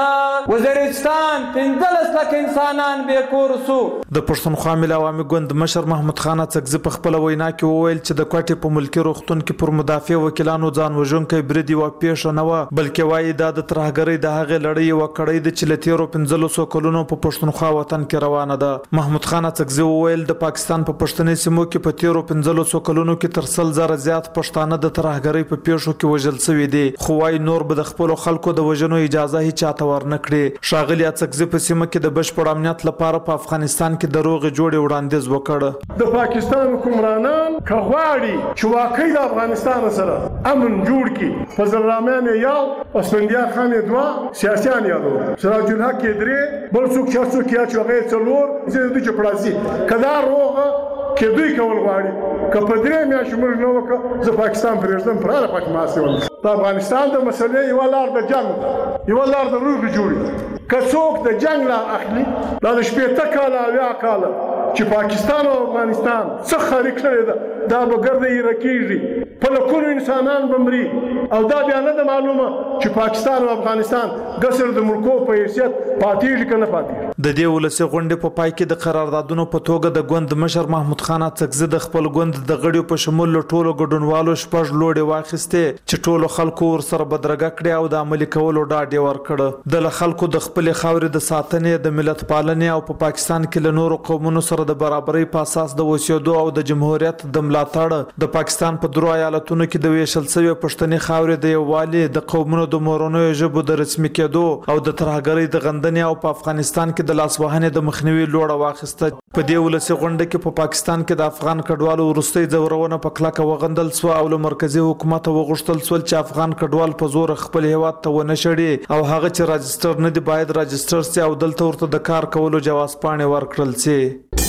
د وزیرستان پنځلس لکه انسانان بې کوره سو. د پښتونخوا ملي عوامي ګوند مشر محمود خان اڅکزي په خپله وینا کې وویل چې د کوټې په ملکي روغتون کې پر مدافع وکیلانو ځان وژونکی برید یوه پیښه نه وه، بلکې وایي دا د ترهګرۍ د هغې لړۍ یوه کړۍ ده چې له تېرو پنځلسو کلونو په پښتونخوا وطن کې روانه ده. محمود خان اڅکزي وویل د پاکستان په پښتني سیمو کې په تیرو پنځلسو کلونو کې تر سل زره زیات پښتانه د ترهګرۍ په پیښو کې وژل شوي دي، خو وايي نور به د خپلو خلکو د وژنو اجازه هیڅ چاته ورنه کړي. ښاغلي اڅکزي په سیمه کې د بشپړ امنیت لپاره په افغانستان کې د روغې جوړې وړاندیز وکړ. د پاکستان حکمرانان که غواړي چې واقعي د افغانستان سره امن جوړ کړي، فضل الرحمن یو، اسفندیار خان دوه، سیاسیان یادو، سراج الحق درې، بل څوک چې څوک یا چې هغه څلور چې دوی چې پړاسي کدا روغه کې دوی کول غواړي که په درې میاشتې موږ نه وکړو زه پاکستان پرېږدم پر هغه پاتې ماسې ولم. د افغانستان د مسلې یوه لار د جنګ، یوه لار د روغې جوړې. که څوک د جنګ لار اخلي دا د شپېته کاله اویا کاله چې پاکستان او افغانستان څه خاري کړې ده دا به ګرده ایره کېږي، په لکونو انسانان به مري او دا بیا نه ده معلومه چې پاکستان او افغانستان ګسر د ملکو په حیثیت پاتېږي که نه پاتېږي. د دې ولسي غونډې په پای کې د قراردادونو په توګه د ګوند مشر محمود خان اڅکزي د خپل ګوند د غړیو په شمول له ټولو ګډونوالو شپږ لوړې واخیستې چې ټولو خلکو ورسره بدرګه کړې او د عملي کولو ډاډ یې ورکړ. د له خلکو د خپلې خاورې د ساتنې، د ملت پالنې او په پاکستان کې له نورو قومونو سره د برابرۍ په اساس د اوسېدو او د جمهوریت د ملاتړ، د پاکستان په درو ایالتونو کې د ویشل شوې پښتني خاورې د یووالي، د قومونو د مورنیو ژبو د رسمي کېدو او د ترهګرۍ د غندنې او په افغانستان کې د لاسوهنې د مخنیوي لوړه واخیسته. په دې ولسي غونډه کې په پاکستان کې د افغان کډوالو وروستۍ ځورونه په کلکه وغندل سوه او له مرکزي حکومت وغوښتل شول چې افغان کډوال په زور خپل هیواد ته ونه شړي او هغه چې راجستر نه دي باید راجستر سي او دلته ورته د کار کولو جواز پاڼې ورکړل سي.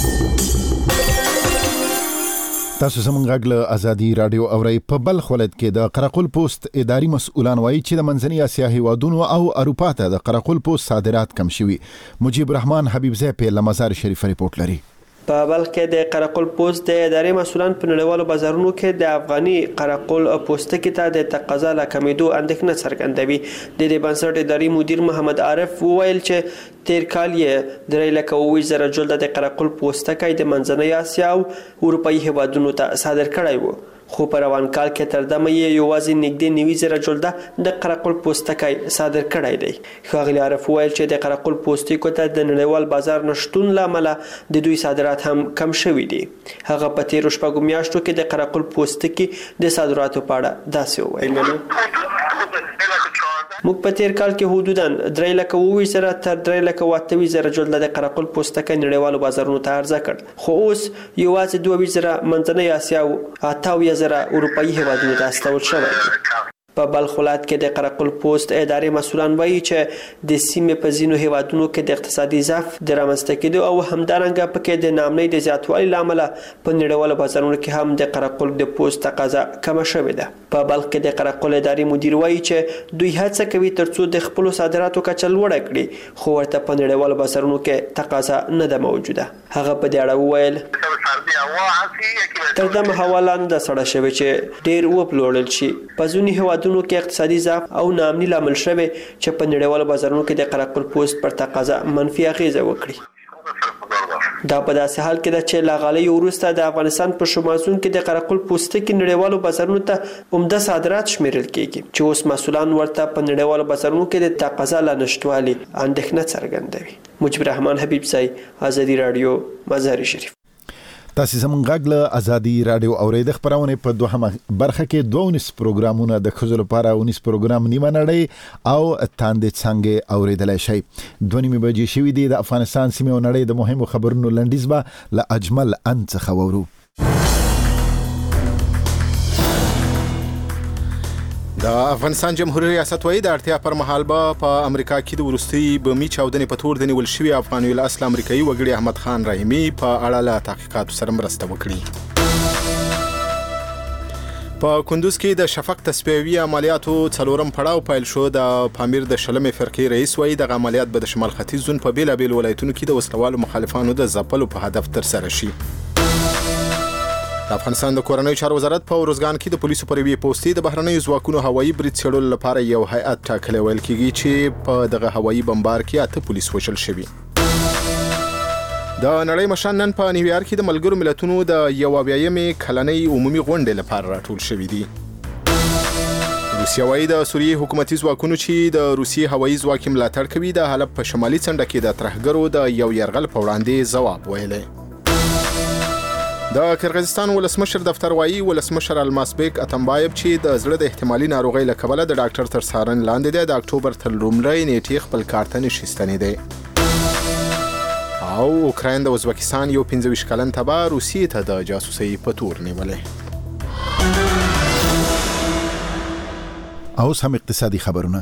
تاسو زموږ غږ له ازادي رادیو اورئ. په بلخ ولایت کې د قرقل پوسټ اداري مسؤلان وایي چې د منځنۍ اسیا هیوادونو او اروپا ته د قرقل پوسټ صادرات کم شوي. مجيب الرحمن حبیبزی په مزار شریف ریپورت لري. په بلخ کې د قرقل پوسټ د ادارې مسؤلان په نړیوالو بازارونو کې د افغاني قرقل پوستکي ته د تقاضا له کمیدو اندېښنه څرګندوي. د دې بنسټ اداري مدیر محمد عارف وویل چې تیر کال یې درې لکه اووه ویشت زره جلده د قرقل پوستکی د منځنۍ اسیا او اروپایي هیوادونو ته صادر کړی و. خو په روان کال کې تر دمه یې یوازې نږدې نوي زره جلده د قرقل پوستکی صادر کړی دی. ښاغلي عارف وویل چې د قرقل پوستکو ته د نړیوال بازار نشتون له امله د دوی صادرات هم کم شوي دي. هغه په تیرو شپږو میاشتو کې د قرقل پوستکي د صادراتو په اړه داسې وویل. موږ په تیر کال کې حدوداً درې لکه اووه زره تر درې لکه اته ویشت زره جلده د قرقل پوستکی نړیوالو بازارونو ته عرضه کړ، خو اوس یوازې دوه ویشت زره منځنۍ اسیا او اته اویا زره اروپایي هیوادونو ته استول شوی دی. په بلخ ولایت کې د قرقل پوست ادارې مسؤلان وایي چې د سیمې په ځینو هیوادونو کې د اقتصادي ضعف د رامنځته کېدو او همدارنګه پکې د نامنۍ د زیاتوالي له امله په نړیوالو بازارونو کې هم د قرقل د پوست تقاضا کمه شوې ده. په بلخ کې د قرقل ادارې مدیر وایي چې دوی هڅه کوي ترڅو د خپلو صادراتو کچه لوړه کړي، خو ورته په نړیوالو بازارونو کې تقاضا نه ده موجوده. هغه په دې اړه وویل تر دمه هوا لاندې سړه شوې چې ډېر وپلورل شي. په ځینو هیوادونو کې اقتصادي ضعف او ناامني لامل شوی چې په نړیوالو بازارونو کې د قرقل پوست پر تقاضا منفي اغیزه وکړي. دا په داسې حال کې ده چې له غالیو وروسته د افغانستان په شمالون کې د قرقل پوستکي نړیوالو بازارونو ته عمده صادرات شمیرل کېږي، چې اوس مسؤلان ورته په نړیوالو بازارونو کې د تقاضا له نشتوالي اندېښنه څرګندوي. مجيب الرحمن حبیب سای، ازادي رادیو، مزار شریف. تاسو زموږ غږ له ازادي رادیو اورېد خبرونه په دوهمه برخه کې دوه ونیس پروګرامونه د خزل لپاره ونیس پروګرام نیمه نړۍ او تاندې څنګه اورېدلای شي. دوه نیمه بجې شوې دي. د افغانستان سیمه او نړۍ د مهمو خبرونو لنډیز به له اجمل ان څخه وورو. د افغانستان جمهوریت ریاست وایي د اړتیا پر مهال به په امریکا کې د وروستي بمي چاودنې په تور د نیول شوي افغاني الاصل امریکایي وګړي احمد خان رحیمي په اړه له تحقیقاتو سره مرسته وکړي. په کندوز کې د شفق تصفیوي عملیاتو څلورم پړاو پیل شو. د پامیر د شلمې فرقې رئیس وایي دغه عملیات به د شمال ختیځ زون په بیلابیل ولایتونو کې د وسلوالو مخالفانو د ځپلو په هدف ترسره شي. د افغانستان د کورنیو چارو وزارت په روزګان کې د پولیسو پر یوې پوستې د بهرنیو ځواکونو هوایي برید څېړلو لپاره یو هیئت ټاکلی. ویل کېږي چې په دغه هوایي بمبار کې اته پولیس وژل شوي. د نړۍ مشران نن په نیویارک کې د ملګرو ملتونو د یو اویایمې کلنۍ عمومي غونډې لپاره راټول شوي دي. روسیه وایي د سوریې حکومتي ځواکونو چې د روسیې هوایي ځواک ملاتړ کوي د حلب په شمالي څنډه کې د ترهګرو د یو یرغل په وړاندې ځواب ویلی. د قرغیزستان ولسمشر دفتر وایي ولسمشر الماسبیک اتمبایب چې د زړه د احتمالي ناروغۍ له کبله د ډاکټر تر څارنې لاندې دی، د اکتوبر تر لومړۍ نیټې خپل کار ته نشي ستنېدی. او اوکراین د ازبکستان یو پنځه ویشت کلن تبع روسیې ته د جاسوسۍ په تور نیولی. اوس هم اقتصادي خبرونه.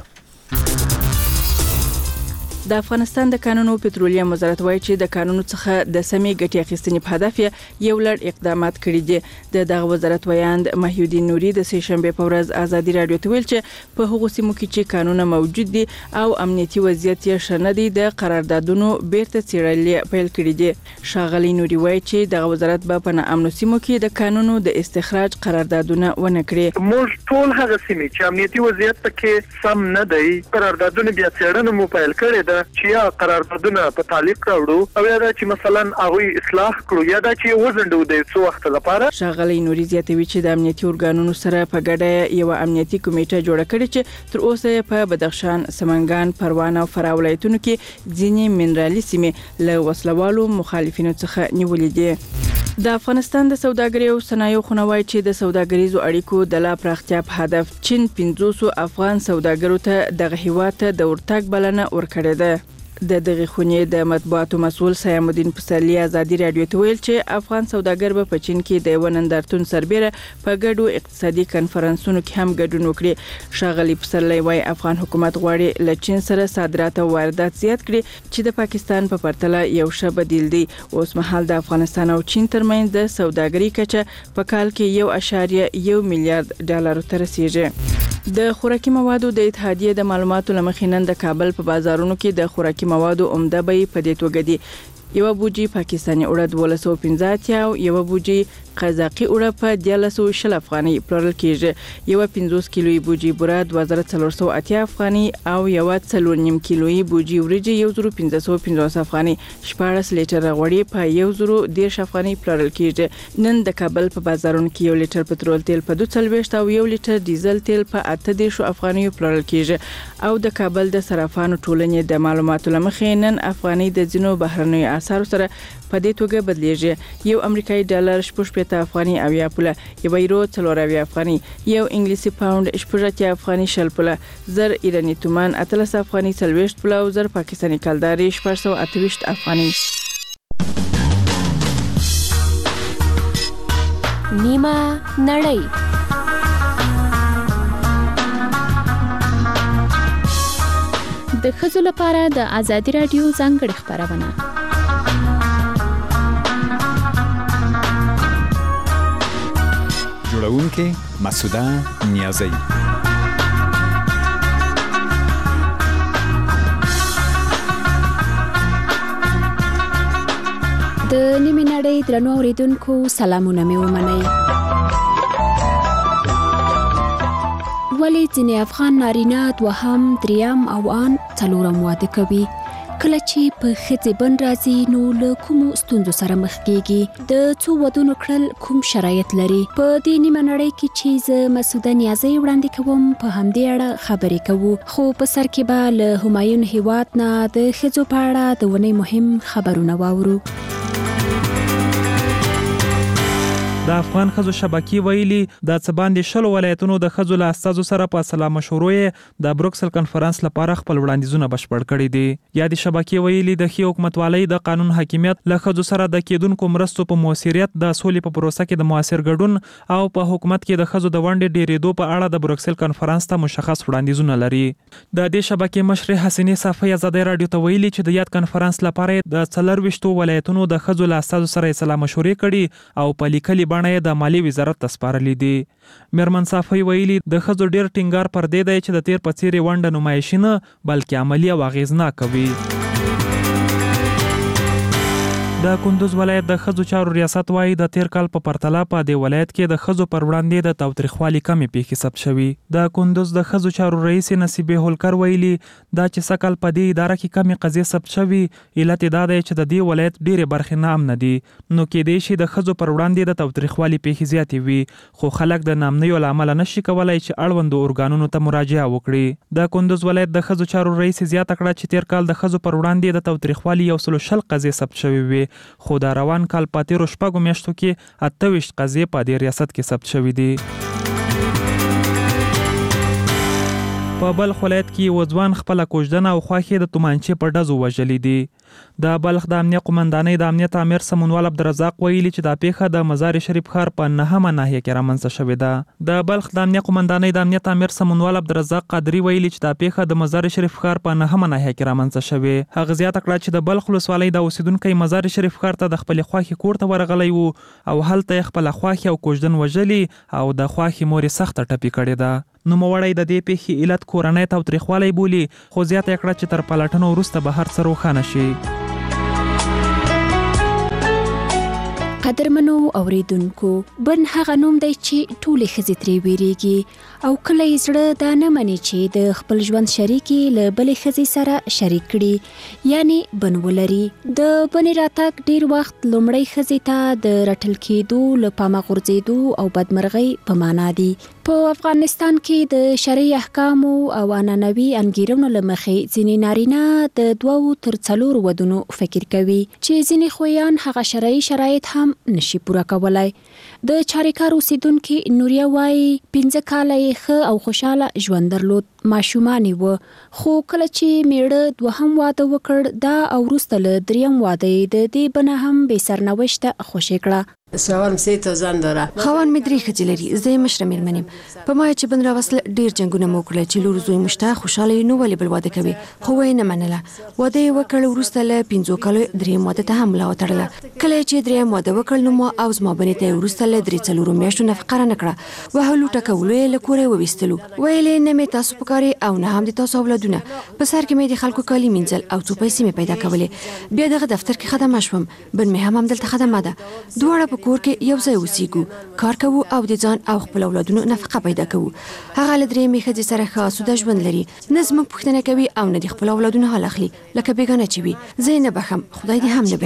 د افغانستان د کانونو پټرولیم وزارت وایي چې د کانونو څخه د سمې ګټې اخیستنې په هدف یو لړ اقدامات کړي دي. د دغه وزارت ویاند محی الدین نوري د سه شنبه په ورځ ازادي رادیو ته ویل چې په هغو سیمو کې چې کانونه موجود دي او امنیتي وضعیت یې ښه نه دی د قراردادونو بیرته څېړل پیل کړي دي. ښاغلي نوري وایي چې دغه وزارت به په ناامنو سیمو کې د کانونو د استخراج قراردادونه ونه کړي. موږ ټول هغه سیمې چې امنیتي وضعیت پکې سم نه دی قراردادونه بیا څېړنه مو پیل کړې ده چې یا قراردادونه په تعلیق راوړو او یا دا چې مثلا هغه اصلاح کړو یا دا چې وزندو د څو وخت لپاره. ښاغلي نوري زیاتوي چې د امنیتي ارګانونو سره په ګډه یو امنیتي کمیټه جوړه کړې چې تر اوسه په بدخشان، سمنګان، پروان او فراه ولایتونو کې ځینې منرالي سیمې له وسلوالو مخالفینو څخه نیولې دي. د افغانستان د سوداګرۍ او صنایعو خونوای چې د سوداګریزو اړیکو د لا پراختیا په هدف چین پنځوس افغان سوداګرو ته دغه هیواد ته د ورتګ بلنه ورکړې ده. د دغه خونې د مطبوعاتو مسؤل سیام الدین پسرلی ازادي رادیو ته ویل چې افغان سوداګر به په چین کې د ونندرتون سربېره په ګډو اقتصادي کنفرانسونو کې هم ګډون وکړي. ښاغلي پسرلی وايي افغان حکومت غواړي له چین سره صادرات او واردات زیات کړي چې د پاکستان په پرتله یو ښه بدیل دی. اوس مهال د افغانستان او چین ترمنځ د سوداګرۍ کچه په کال کې یو اعشاریه یو میلیارډ ډالر ته رسیږي. د خوراکي موادو د اتحادیې د معلوماتو لمخې نن د کابل په بازارونو کې د خوراکي موادو عمده بیې په دې توګه دي. یو بوجي پاکستاني اوړه دوه سوه پنځه اتیا او یو بوجي قزاقي اوړه په دیارلس سوه شل افغانۍ پلورل کیږي. یو پنځوس کیلویي بوجي بوره دوه زره څلور سوه اتیا افغانۍ او یو څلور نیم کیلویي بوجي وریجې یو زره پنځه سوه پنځوس افغانۍ. شپاړس لیټره غوړي په یو زره دېرش افغانۍ پلورل کیږي. نن د کابل په بازارونو کې یو لیټر پټرول تیل په دوه څلوېښت او یو لیټر ډیزل تیل په اته دېرش افغانۍ پلورل کیږي. او د کابل د صرافانو ټولنې د معلوماتو لمخې نن افغانۍ د ځینو بهرنیو اسعارو سره په دې توګه بدلیږي. یو امریکایي ډالر شپږ پنځه افغانۍ او یا پوله، یو یورو څلور اویا افغانۍ، یو انګلیسي پاوند شپږ اتیا افغانۍ شل پوله، زر ایراني تومان اتلس افغانۍ څلوېښت پوله او زر پاکستاني کلداري شپږ سوه اته ویشت افغانۍ. نیمه نړۍ د ښځو لپاره د ازادي راډیو ځانګړې خپرونه. جوړونکې مسعوده نیازی. د نیمه نړۍ درنو اوریدونکو سلامونه مې ومنئ. ولې ځینې افغان نارینه دوهم، دریم او ان څلورم واده کوي؟ کله چې په ښځې بن راځي نو له کومو ستونزو سره مخ کیږي؟ د څو ودونو کړل کوم شرایط لري؟ په دې نیمه نړۍ کې چې زه مسعوده نیازی وړاندې کوم په همدې اړه خبرې کوو. خو په سر کې به له همایون هیواد نه د ښځو په اړه د ونې مهم خبرونه واورو. د افغان ښځو شبکې ویلي د څه باندې شل ولایتونو د ښځو له استازو سره په سلا مشورو د بروکسل کنفرانس لپاره خپل وړاندیزونه بشپړ کړي دي. یا د شبکې ویلي د ښې حکومتوالۍ د قانون حاکمیت له ښځو سره د کېدونکو مرستو په موثریت، د سولې په پروسه کې د موثر ګډون او په حکومت کې د ښځو د ونډې ډېرېدو په اړه د بروکسل کنفرانس ته مشخص وړاندیزونه لري. د دې شبکې مشرې حسینې صافۍ ازادي راډیو ته ویلي چې د یاد کنفرانس لپاره د څلرویشتو ولایتونو د ښځو له استازو سره سلا مشورې کړي او په لیکلي بڼه د مالی وزارت ته سپارلې دي. میرمن صافۍ ویلي د ښځو ډېر ټینګار پر دې دی چې د تیر په څېر ونډه نمایشي نه بلکې عملي او اغېزناکه وي. د کندوز ولایت د ښځو چارو ریاست وایي د تیر کال په پرتله په دې ولایت کې د ښځو پر وړاندې د تاوتریخوالي کمې پیښې ثبت شوي. د کندوز د ښځو چارو رئیس نصیبه هولکر ویلي دا چې سکل په دې اداره کې کمې قضیې ثبت شوي علت دا دی چې د دې ولایت ډېرې برخې ناامنه دي، نو کېدای شي د ښځو پر وړاندې د تاوتریخوالي پیښې زیاتې وي، خو خلک د ناامنیو له امله نشي کولی چې اړوندو ارګانونو ته مراجعه وکړي. د کندوز ولایت د ښځو چارو رئیس زیاته کړه چې تیر کال د ښځو پر وړاندې د تاوتریخوالي یو سل شل قضیې ثبت شوي وي، خو د روان کال په تیرو شپږو میاشتو کې اته ویشت قضیې په دې ریاست کې ثبت شوي دي. په بلخ ولایت کې یو ځوان خپله کوژدنه او خواښې د تومانچې په ډزو وژلې دي. د بلخ د امنیه قومندانۍ د امنیت امیر سمونوال عبدالرزاق ویلي چې دا پیښه د مزار شریف ښار په نهمه ناحیه کې رامنځته شوې ده. د بلخ د امنیه قومندانۍ د امنیت امیر سمونوال عبدالرزاق قادري ویلي چې دا پیښه د مزار شریف ښار په نهمه ناحیه کې رامنځته شوې. هغه زیاته کړه چې د بلخ ولسوالۍ د اوسیدونکي مزار شریف ښار ته د خپلې خواښې کور ته ورغلی و او هلته یې خپله خواښې او کوژدن وژلي او د خواښې مور یې سخته ټپي کړې ده. نوموړی د دې پیښې علت کورنۍ تاوتریخوالی بولي، خو زیاته یې کړه چې تر پلټنو وروسته به هر څه روښانه شي. قدرمنو اوریدونکو، بن هغه نوم دی چې ټولې ښځې ترې ویریږي او کله یې زړه دا نه مني چې د خپل ژوند شریکې له بلې ښځې سره شریک کړي، یعنی بن ولري. د بنې راتګ ډیر وخت لومړۍ ښځې ته د رټل کېدو، له پامه غورځېدو او بدمرغۍ په معنا دي. په افغانستان کې د شرعي احکامو او عنعنوي انګیرنو له مخې ځینې نارینه د دوو تر څلورو ودونو فکر کوي چې ځینې خویان هغه شرعي شرایط هم نشي پوره کولای. د چاریکار اوسیدونکي نوریا وایي پنځه کاله یې ښه او خوشحاله ژوند درلود، ماشومان یې وه، خو کله چې میړه دوهم واده وکړ دا او وروسته له دریم واده یې د دې بنه هم بې سرنوشته خوشې کړه. خاوند سه تا زن داره. خاوند مې درې ښځې لري، زه یې مشره مېرمن یم. په ما چې بن راوستله ډېر جنګونه مو وکړل چې لور زوی مشته خوشحاله یې، نو ولې بل واده کوي؟ خو ویې نه منله. واده یې وکړ، وروسته له پنځو کالو درېیم واده ته هم ملا وتړله. کله چې درېیم واده وکړ نو ما او زما بنې ته یې وروسته له درې څلورو میاشتو نفقه رانه کړه. وهلو ټکولو یې له کوره یې وویستلو. ویل یې نه مې تاسو په کار کارې او نه هم د تاسو اولادونه. په سر کې مې د خلکو کالي مینځل او څو پیسې مې پیدا کولې. بیا دغه دفتر کې خدمه شوم. بل مې هم همدلته خدمه ده. دواړه په کور کې یو ځای اوسېږو، کار کوو او د ځان او خپل اولادونو نفقه پیدا کوو. هغه له درېیمې ښځې سره ښه آسوده ژوند لري، نه زموږ پوښتنه کوي او نه د خپل اولادونو حال اخلي لکه بیګانه چې وي. زه یې نه بخم، خدای دې هم نه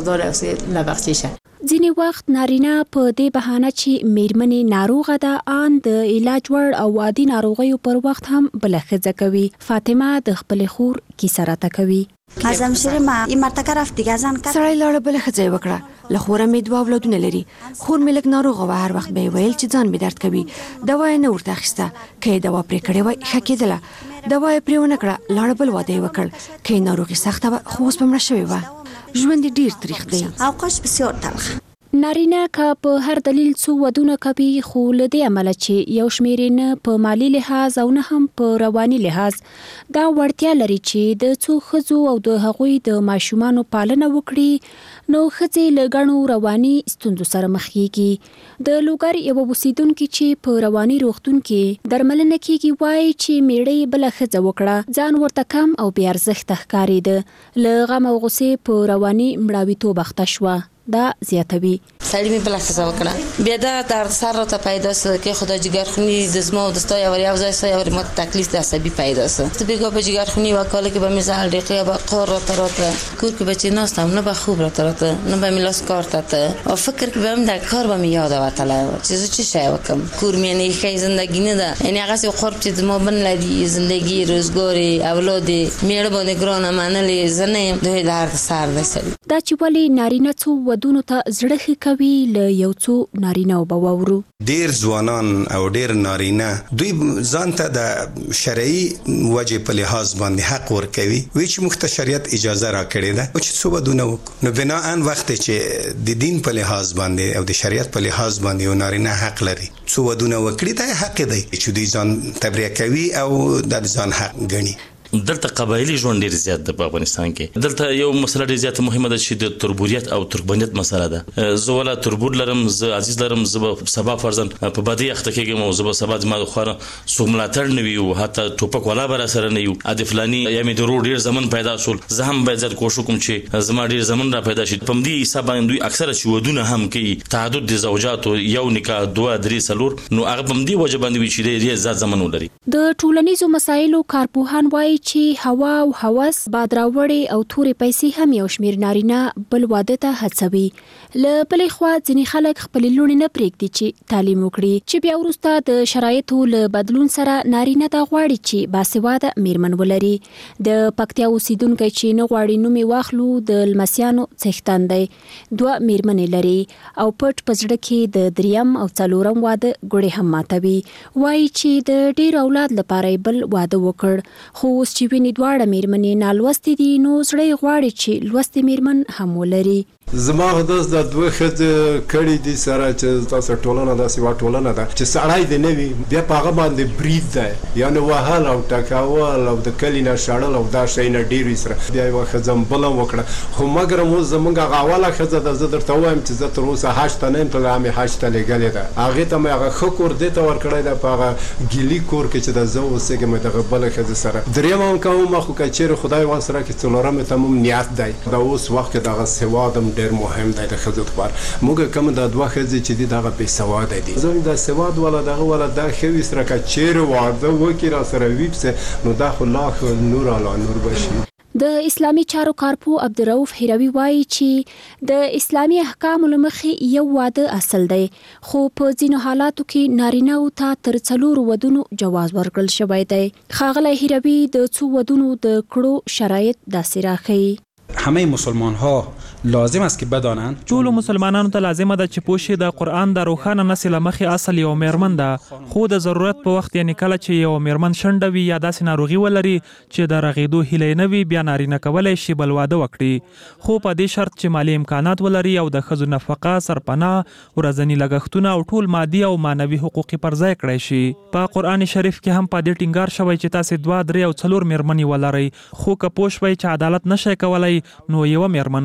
بخي. ځینې وخت نارینه په دې بهانه چې میرمنې ناروغه ده آن د علاج وړ او عادي ناروغیو پر وخت هم بله ښځه کوي. فاطمه د خپلې خور کیسه راته کوي. ازم شیره ما این مرتکه رفت دیگه ازن کرد. سړی لاړه بله ښځه یې وکړه. له خوره مې دوه اولادونه لري. خور مې لږ ناروغه وه، هر وخت به یې ویل چې ځان مې درد کوي. دوا یې نه ورته اخیسته. که یې دوا پرې کړې وای ښه کېدله. دوا یې پرې ونه کړه، لاړه بل واده یې وکړ. که یې ناروغي سخته وه خو اوس به مړه شوې وه. ژوند یې ډېر تریخ دی. اوقاش بسیار تلخ. نارینه که په هر دلیل څو ودونه کوي، خو له دې امله چې یو شمېر یې نه په مالی لحاظ او نه هم په رواني لحاظ دا وړتیا لري چې د څو ښځو او د هغوی د ماشومانو پالنه وکړي، نو ښځې له ګڼو رواني ستونزو سره مخ کېږي. د لوګر یوه اوسېدونکې چې په رواني روغتون کې درملنه کېږي وایي چې میړه بله ښځه وکړه، ځان ورته کم او بې ارزښته ښکارېده. له غم او غصې په رواني مړاویتوب اخته شوه. دا زیاتوي. سړی مې بله ښځه وکړه، بیا دغه دردسر راته پیدا سو که خدا جګرخوني د زما او د ستا یو یو ځای سه یو ما تکلیف د عصبي پیدا سو. ته بیا په جګرخوني وکاله کې به مې زال ډېقې یا به قار راته راته کور کې به چې ناستم نه به خوب راته راته نه به مې لاس کار ته او فکر کې به هم د کار به مې یاد وتلی چې زه څه شی وکړم. کور مې یعنې ښه زندګي نه ده، یعنې هغسې قرب چې زما بن لري زندګي روزګارې اولادې میړه باندې ګرانه منلې زه نه یم. دوی دردسر دی سړي. دا چې ولې نارینه څو ودونو ته زړه ښه کوي، له یو څو نارینه‌و به واورو. ډیر ځوانان او ډیر نارینه دوی ځان ته د شرعي وجې په لحاظ باندې حق ورکوي، وی چې موږ ته شریعت اجازه راکړې ده چې څو ودونه وکړو. نو بناءً وخت چې د دین په لحاظ باندې او د شریعت په لحاظ باندې یو نارینه حق لري څو ودونه وکړي، دا حق دی چې دوی ځان تبرئه کوي او د ځان حق ګڼي. دلته قبایلی ژوند ډیر زیات د په افغانستان کې. دلته یو مسله ډیر زیات مهمه ده چې د تربوریت او ترکمنیت مسله ده. زه ولا تربور لرم، زه عزیز لرم، زه سبا فرزن په بدی اخته کېږم او زه سبا زما د خوره څوک ملاتړ نه وي او حتی ټوپک ولا به راسره نه یو ا د فلاني یا مې د ورور ډیر زمن پیدا شول، زه هم باید زیات کوشش وکړم چې زما ډیر زمن را پیدا شي. په دې حساب باندې دوی اکثره چې ودونه هم کوي تعدد د زوجاتو یو نکاح دوه درې څلور، نو هغه په دې وجه باندې وي چې ډیر زیات زمن ولري. د ټولنیزو مسایلو کارپوهان وایي چې هوا او هوس باد راوړې او تورې پیسې هم یو شمېر نارینه بل واده ته هڅوي. له بلې خوا ځینې خلک خپلې لوڼې نه پرېږدي چې تعلیم وکړي، چې بیا وروسته د شرایطو له بدلون سره نارینه دا غواړي چې باسواده میرمن ولري. د پکتیا اوسیدونکی چې نه غواړي نوم یې واخلو د لمسیانو څښتن دی، دوه میرمنې لري او پټ په زړه کې د دریم او څلورم واده ګوړې هم ماتوي. وایي چې د ډېر اولاد لپاره یې بل واده وکړ، خو اوس چې ویني دواړه میرمنې نالوستې دي نو زړه یې غواړي چې لوستې میرمن هم ولري. زما هدف د دوه ښځې کړي دي سره چې تاسو ټولنه داسې وا ټولنه ده چې سړی دې نه وي بیا په هغه باندې برید دی، یعنې وهل او ټکول او د کلي نه شړل او دا شی نه ډېر وي سره. بیا یوه ښځه بله وکړه، خو مګر اوس زموږ هغه اوله ښځه ده، زه درته ووایم چې زه تر اوسه حج ته نه یم تللی، مې حج ته لېږلې ده. هغې ته مې هغه ښه کور دې ته ورکړی ده په هغه ګیلي کور کې چې د زه اوسېږم دغه بله ښځې سره. درېیم هم کوم خو که چېرې خدای ورسره کړي څلورمې ته هم نیت دی. دا اوس وخت کې دغه سواد هم ډېر مهم دی د ښځو لپاره. موږ کوم د دوه ښځې چې دي دغه بې سواده دي، زه د سواد والا دغه والا دا ښه وي سره که چېرې واده وکړي راسره وي پسې نو دا خو لا نور علا نور به شي. د اسلامي چارو کارپو عبدالرؤف هروي وایي چې د اسلامي احکامو له مخې یو واده اصل دی، خو په ځینو حالاتو کې نارینه‌و ته تر څلورو ودونو جواز ورکړل شوی دی. ښاغلی هروي د څو ودونو د کړو شرایط داسې راښیي. همه مسلمان ها لازم است که بدانند، ټول مسلمانانو ته لازمه ده چې پوه شي د قرآن د روښانه نسل مخې اصل یو میرمن ده، خو د ضرورت په وخت یعنی کله چې یو میرمن شنډه وي یا داسې ناروغي ولري چې د رغېدو هیله نه وي، بیا نارینه کولی شي بل واده وکړي، خو په دې شرط چې مالي امکانات ولري او د ښځو نفقه، سرپناه، ورځني لګښتونه او ټول مادي او معنوي حقوق پر ځای کړی شي. په قرآن شریف کې هم په دې ټینګار شوی چې تاسې دوه درې او څلور میرمنې ولرئ، خو که پوه شوئ چې عدالت نشئ کولی نو یوه میرمن ولرئ.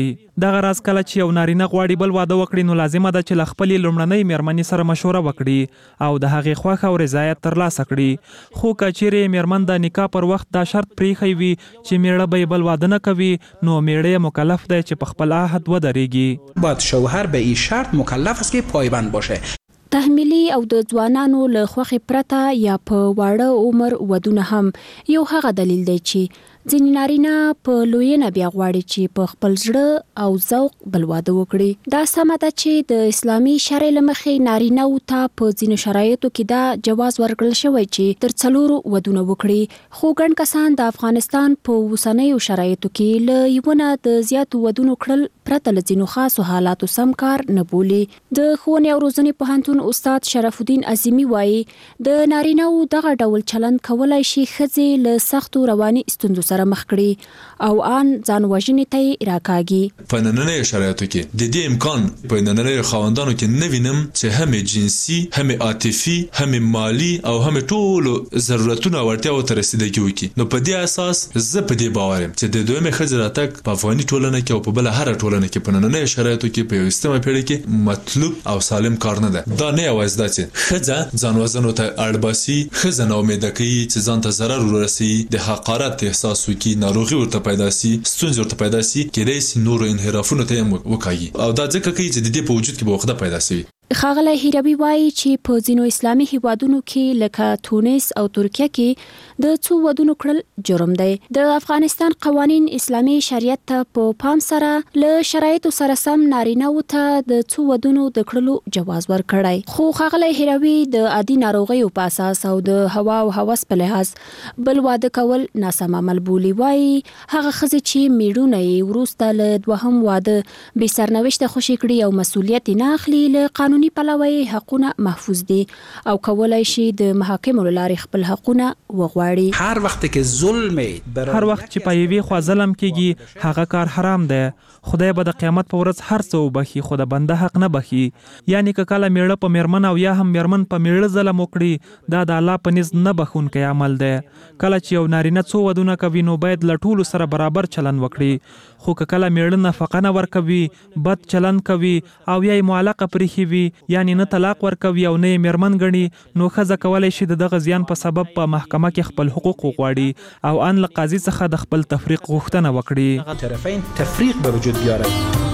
وکړي. دغه راز کله چې یو نارینه غواړي بل واده وکړي نو لازمه ده چې له خپلې لومړنۍ میرمنې سره مشوره وکړي او د هغې خوښه او رضایت ترلاسه کړي. خو که چیرې میرمن د نکاح پر وخت دا شرط پریښی وي چې میړه به بل واده نه کوي نو میړه مکلف دی چې په خپل عهد ودرېږي. باید شوهر به این شرط مکلف است که پایبند باشه. تحمیلي او د ځوانانو له خوښې پرته یا په واړه عمر ودونه هم یو هغه دلیل دی چې ځینې نارینه په لویینه بیا غواړي چې په خپل زړه او ذوق بل واده وکړي. دا سمه ده چې د اسلامي شرع له مخې نارینه‌و ته په ځینو شرایطو کې دا جواز ورکړل شوی چې تر څلورو ودونه وکړي. خو ګڼ کسان د افغانستان په اوسنیو شرایطو کې له یو نه د زیاتو ودونو کړل پرته له ځینو خاصو حالاتو سم کار نه بولي. د ښوونې او روزنې پوهنتون استاد شرف الدین عظیمی وایي د نارینه‌و دغه ډول چلند کولای شي ښځې له سختو رواني ستونزو سره مخ کړي او ان ځان وژنې ته راکاږي. په نننۍ شرایطو کې د دې امکان په نننۍ خاوندانو کې نه وینم چې هم جنسي هم عاطفي هم مالی او هم ټول ضرورتونه ورته ته رسیدګي وکړي. نو په دې اساس زه په دې باور یم چې د دویمه ښځې راتګ په افغاني ټولنه کې او په بل هر ټولنه کې په نننۍ شرایطو کې په یوستمه پیړۍ کې مطلوب او سالم کار نه ده. دا نه یوازې ده چې ښځه ځان وژنو ته اړ باسي، ښځه ناامیده کوي چې ځان ته ضرر ورسوي، د حقارت احساس وکړي، ناروغي ورته پیدا سي، ستونزې ورته پیدا سي، کېدای سي نورو انحرافونو ته هم وکاږي او دا ځکه کوي چې د دې په وجود کې به وخته پیدا سي. ښاغلی هیروي وایي چې په ځینو اسلامي هیوادونو کې لکه تونس او ترکیه کې د څو ودونو کړل جرم دی. د افغانستان قوانین اسلامي شریعت ته په پام سره له شرایطو سره سم نارینه‌و ته د څو ودونو د کړلو جواز ورکړی. خو ښاغلی هیروي د عادي ناروغیو په اساس او د هوا او هوس په لحاظ بل واده کول ناسم عمل بولي. وایي هغه ښځې چې میړونه یې وروسته له دوهم واده بې سرنوشته خوشي کړي او مسؤلیت نه اخلي له قانون قانوني پلوی حقونه محفوظ دي او کولای شي د محاکمو له لارې خپل حقونه وغواړي. هر وخت کې ظلم هر وخت چې په یوې خوا ظلم کیږي هغه کار حرام دی. خدای به د قیامت په ورځ هر څه وبخي خو د بنده حق نه بخي. یعنی که کله میړه په میرمن او یا هم میرمن په میړه ظلم وکړي دا د الله په نزد نه بخونکی عمل دی. کله چې یو نارینه څو ودونه کوي نو باید له ټولو سره برابر چلند وکړي. خو که کله میړه نفقه نه ورکوي، بد چلند کوي او یا یې معلقه پریښي وي یعنی نه طلاق ورکوي او نه یې میرمن ګڼي نو ښځه کولی شي د دغه زیان په سبب په محکمه کې خپل حقوق وغواړي او ان له قاضي څخه د خپل تفریق غوښتنه وکړي. طرفین تفریق به وجود بیاره.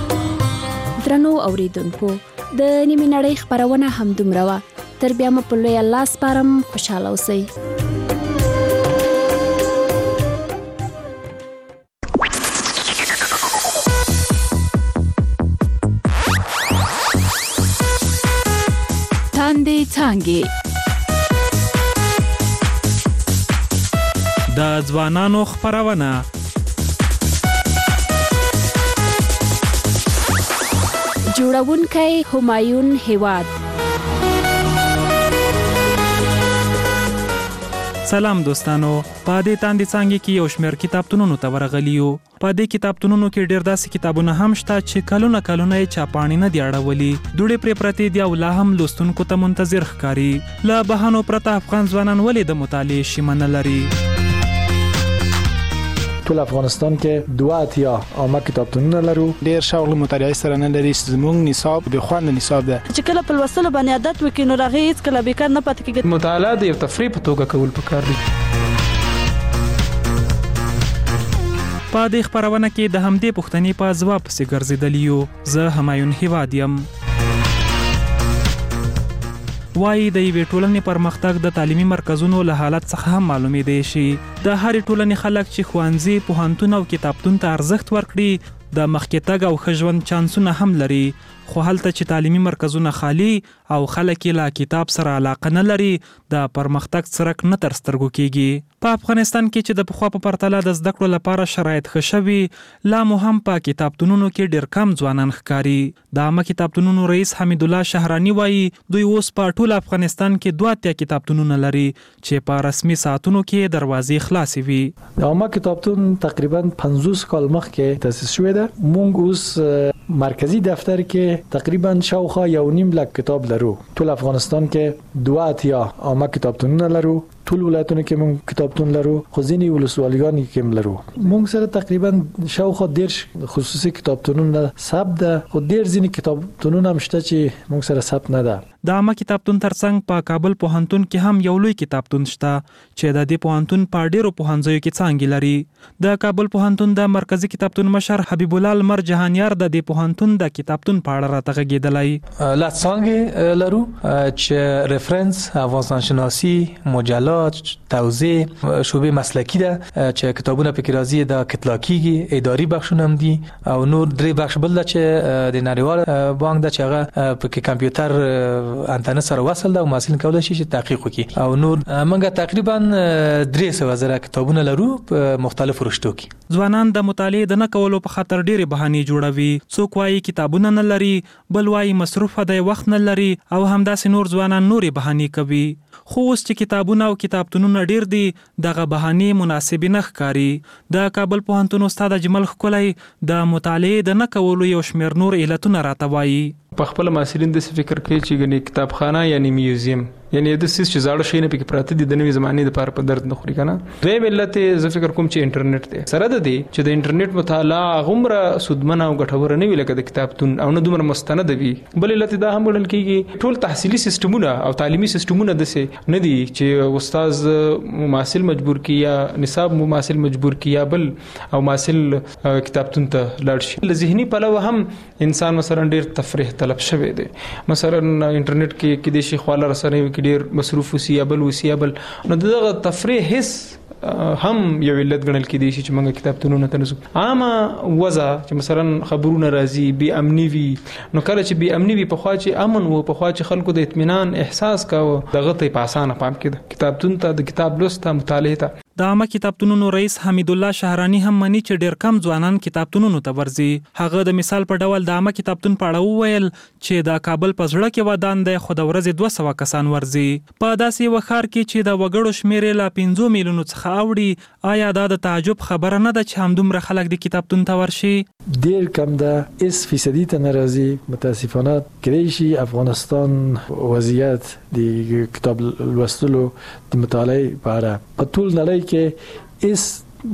درنو اوریدونکو د نیمې نړۍ خپرونه همدومره وه. تر بیا مو په لوی الله سپارم. خوشحاله اوسئ. تاندې څانګې د ځوانانو خپرونه جوړونکی همایون هیواد. سلام دوستانو، په دې تاندې څانګې کې یو شمېر کتابتونونو ته ورغلي یو. په دې کتابتونونو کې ډېر داسې کتابونه هم شته چې کلونه کلونه یې چاپاڼې نه دي اړولي، دوړې پرې پرتې دي او لا هم لوستونکو ته منتظر ښکاري. له بهانو پرته افغان ځوانان ولې د مطالعې شیمه نه لري؟ ټول افغانستان کې دوه اتیا عامه کتابتونونه لرو. ډېر شوق له مطالعې سره نه لري. زموږ نصاب د خوند نصاب ده چې کله په لوستلو باندې عادت وکړي نو هغه هیڅ کله بیکار نه پاتې کېږي. مطالعه د یو تفریح په توګه کول پکار دي. په دې خپرونه کې د همدې پوښتنې په ځواب پسې ګرځېدلی یو. زه همایون هیواد یم. وایي د یوې ټولنې پرمختګ د تعلیمي مرکزونو له حالت څخه هم معلومېدی شي. د هرې ټولنې خلک چې ښوونځي، پوهنتون او کتابتون ته ارزښت ورکړي د مخکې تګ او ښه ژوند چانسونه هم لري. خو هلته چې تعلیمي مرکزونه خالی او خلک یې له کتاب سره علاقه نه لري د پرمختګ څرک نه تر سترګو کېږي. په افغانستان کې چې د پخوا په پرتله د زده کړو لپاره شرایط ښه شوي، لا مو هم په کتابتونونو کې ډېر کم ځوانان ښکاري. د عامه کتابتونونو رئیس حمیدالله شهراني وایي دوی اوس په ټول افغانستان کې دوه اتیا کتابتونونه لري چې په رسمي ساعتونو کې دروازې خلاصې وي. د عامه کتابتون تقریبا پنځوس کال مخکې تاسیس شوی ده. موږ اوس مرکزی دفتر کې تقریبا شاوخوا یو نیم لک کتاب لرو. ټول افغانستان کې دوه اتیا عامه کتابتونونه لرو. ټول ولایتونو کې موږ کتابتون لرو، خو ځینې ولسوالیګانو کې هم لرو. موږ سره تقریبا شاوخوا دیرش خصوصي کتابتونونه ثبت ده، خو ډیر ځینې کتابتونونه هم شته چې موږ سره ثبت نه ده. د عامه کتابتون ترڅنګ په کابل پوهنتون کې هم یو لوی کتابتون شته چې د دې پوهنتون په ډیرو پوهنځیو کې څانګې لري. د کابل پوهنتون د مرکزی کتابتون مشر حبیب الله المر جهانیار د دې پوهنتون د کتابتون په اړه راته غږېدلی. لا څانګې لرو چې ریفرنس، افغانستانشناسی، مجلات، توزیع، شعبه مسلکی ده چې کتابونه پکې راځي د کتلاکیږي، اداري بخشونه هم دي او نور درې بخش بل ده چې د نړیوال بانک ده چې هغه پکې کمپیوټر انټرنیټ سره وصل ده او محصلین کولای شي چې تحقیق وکړي. او نور موږ تقریبا درې سوه زره کتابونه لرو په مختلفو رشتو کې. ځوانان د مطالعې د نه کولو په خاطر ډېرې بهانې جوړوي. څوک وایي کتابونه نه لري، بل وایي مصروفه دی، وخت نه لري، او همداسې نور ځوانان نورې بهانې کوي. خو اوس چې کتابونه او کتابتونونه ډیر دي، دغه بهانې مناسبې نه ښکاري. د کابل پوهنتون استاد اجمل ښکلی د مطالعې د نه کولو یو شمېر نور علتونه راته وایي. په خپل محصلین داسې فکر کوي چې ګنې کتابخانه یعنی میوزیم یعنی د سیس چې زاړه شي نه پکې پراته دي د نوې زمانې لپاره په درد نه خوري کنه. دوی ملت زه فکر کوم چې انټرنیټ دی سره د دې چې د انټرنیټ مطالعه غومره سودمنه او ګټوره نه وي لکه د کتابتون او نه دومره مستند وي. بل علت دا هم ګڼل کېږي ټول تحصیلي سیستمونه او تعلیمي سیستمونه داسې نه دي چې استاد محصل مجبور کی یا نصاب محصل مجبور کی یا بل او محصل کتابتون ته لاړ شي. له ذهني پلوه هم انسان مثلا ډیر تفریح طلب شوی دی. مثلا انټرنیټ کې کې د شي خواله رسنۍ کې ډیر مصروف وسی یا بل وسی یا بل نو دغه تفریح هیڅ هم یو علت ګڼل کېدی شي چې موږ کتابتونونو ته نزو. عامه وضع چې مثلا خبرونه راځي بې امني وي، نو کله چې بې امني وي په خوا چې امن وو، په خوا چې خلکو د اطمینان احساس کاوه، دغه ته په اسانه پام کېده کتابتون ته د کتاب لوست ته مطالعه ته. د عامه کتابتونونو رئیس حمید الله شهرانی هم مني چې ډیر کم ځوانان کتابتونونو ته ورځي. هغه د مثال په ډول د عامه کتابتون په اړه وویل چې د کابل په زړه کې ودان دی خو د ورځې دوه سوه کسان ورځي. په داسې یو ښار کې چې د وګړو شمېر یې له پنځو میلیونو څخه اوړي، آیا دا د تعجب خبره نه ده چې همدومره خلک د کتابتون ته ورشي؟ ډیر کم ده، هیڅ فیصدي ته نه راځي. متاسفانه کېدای شي افغانستان وضعیت د کتاب لوستلو د مطالعې په اړه په ټول نړۍ کې هیڅ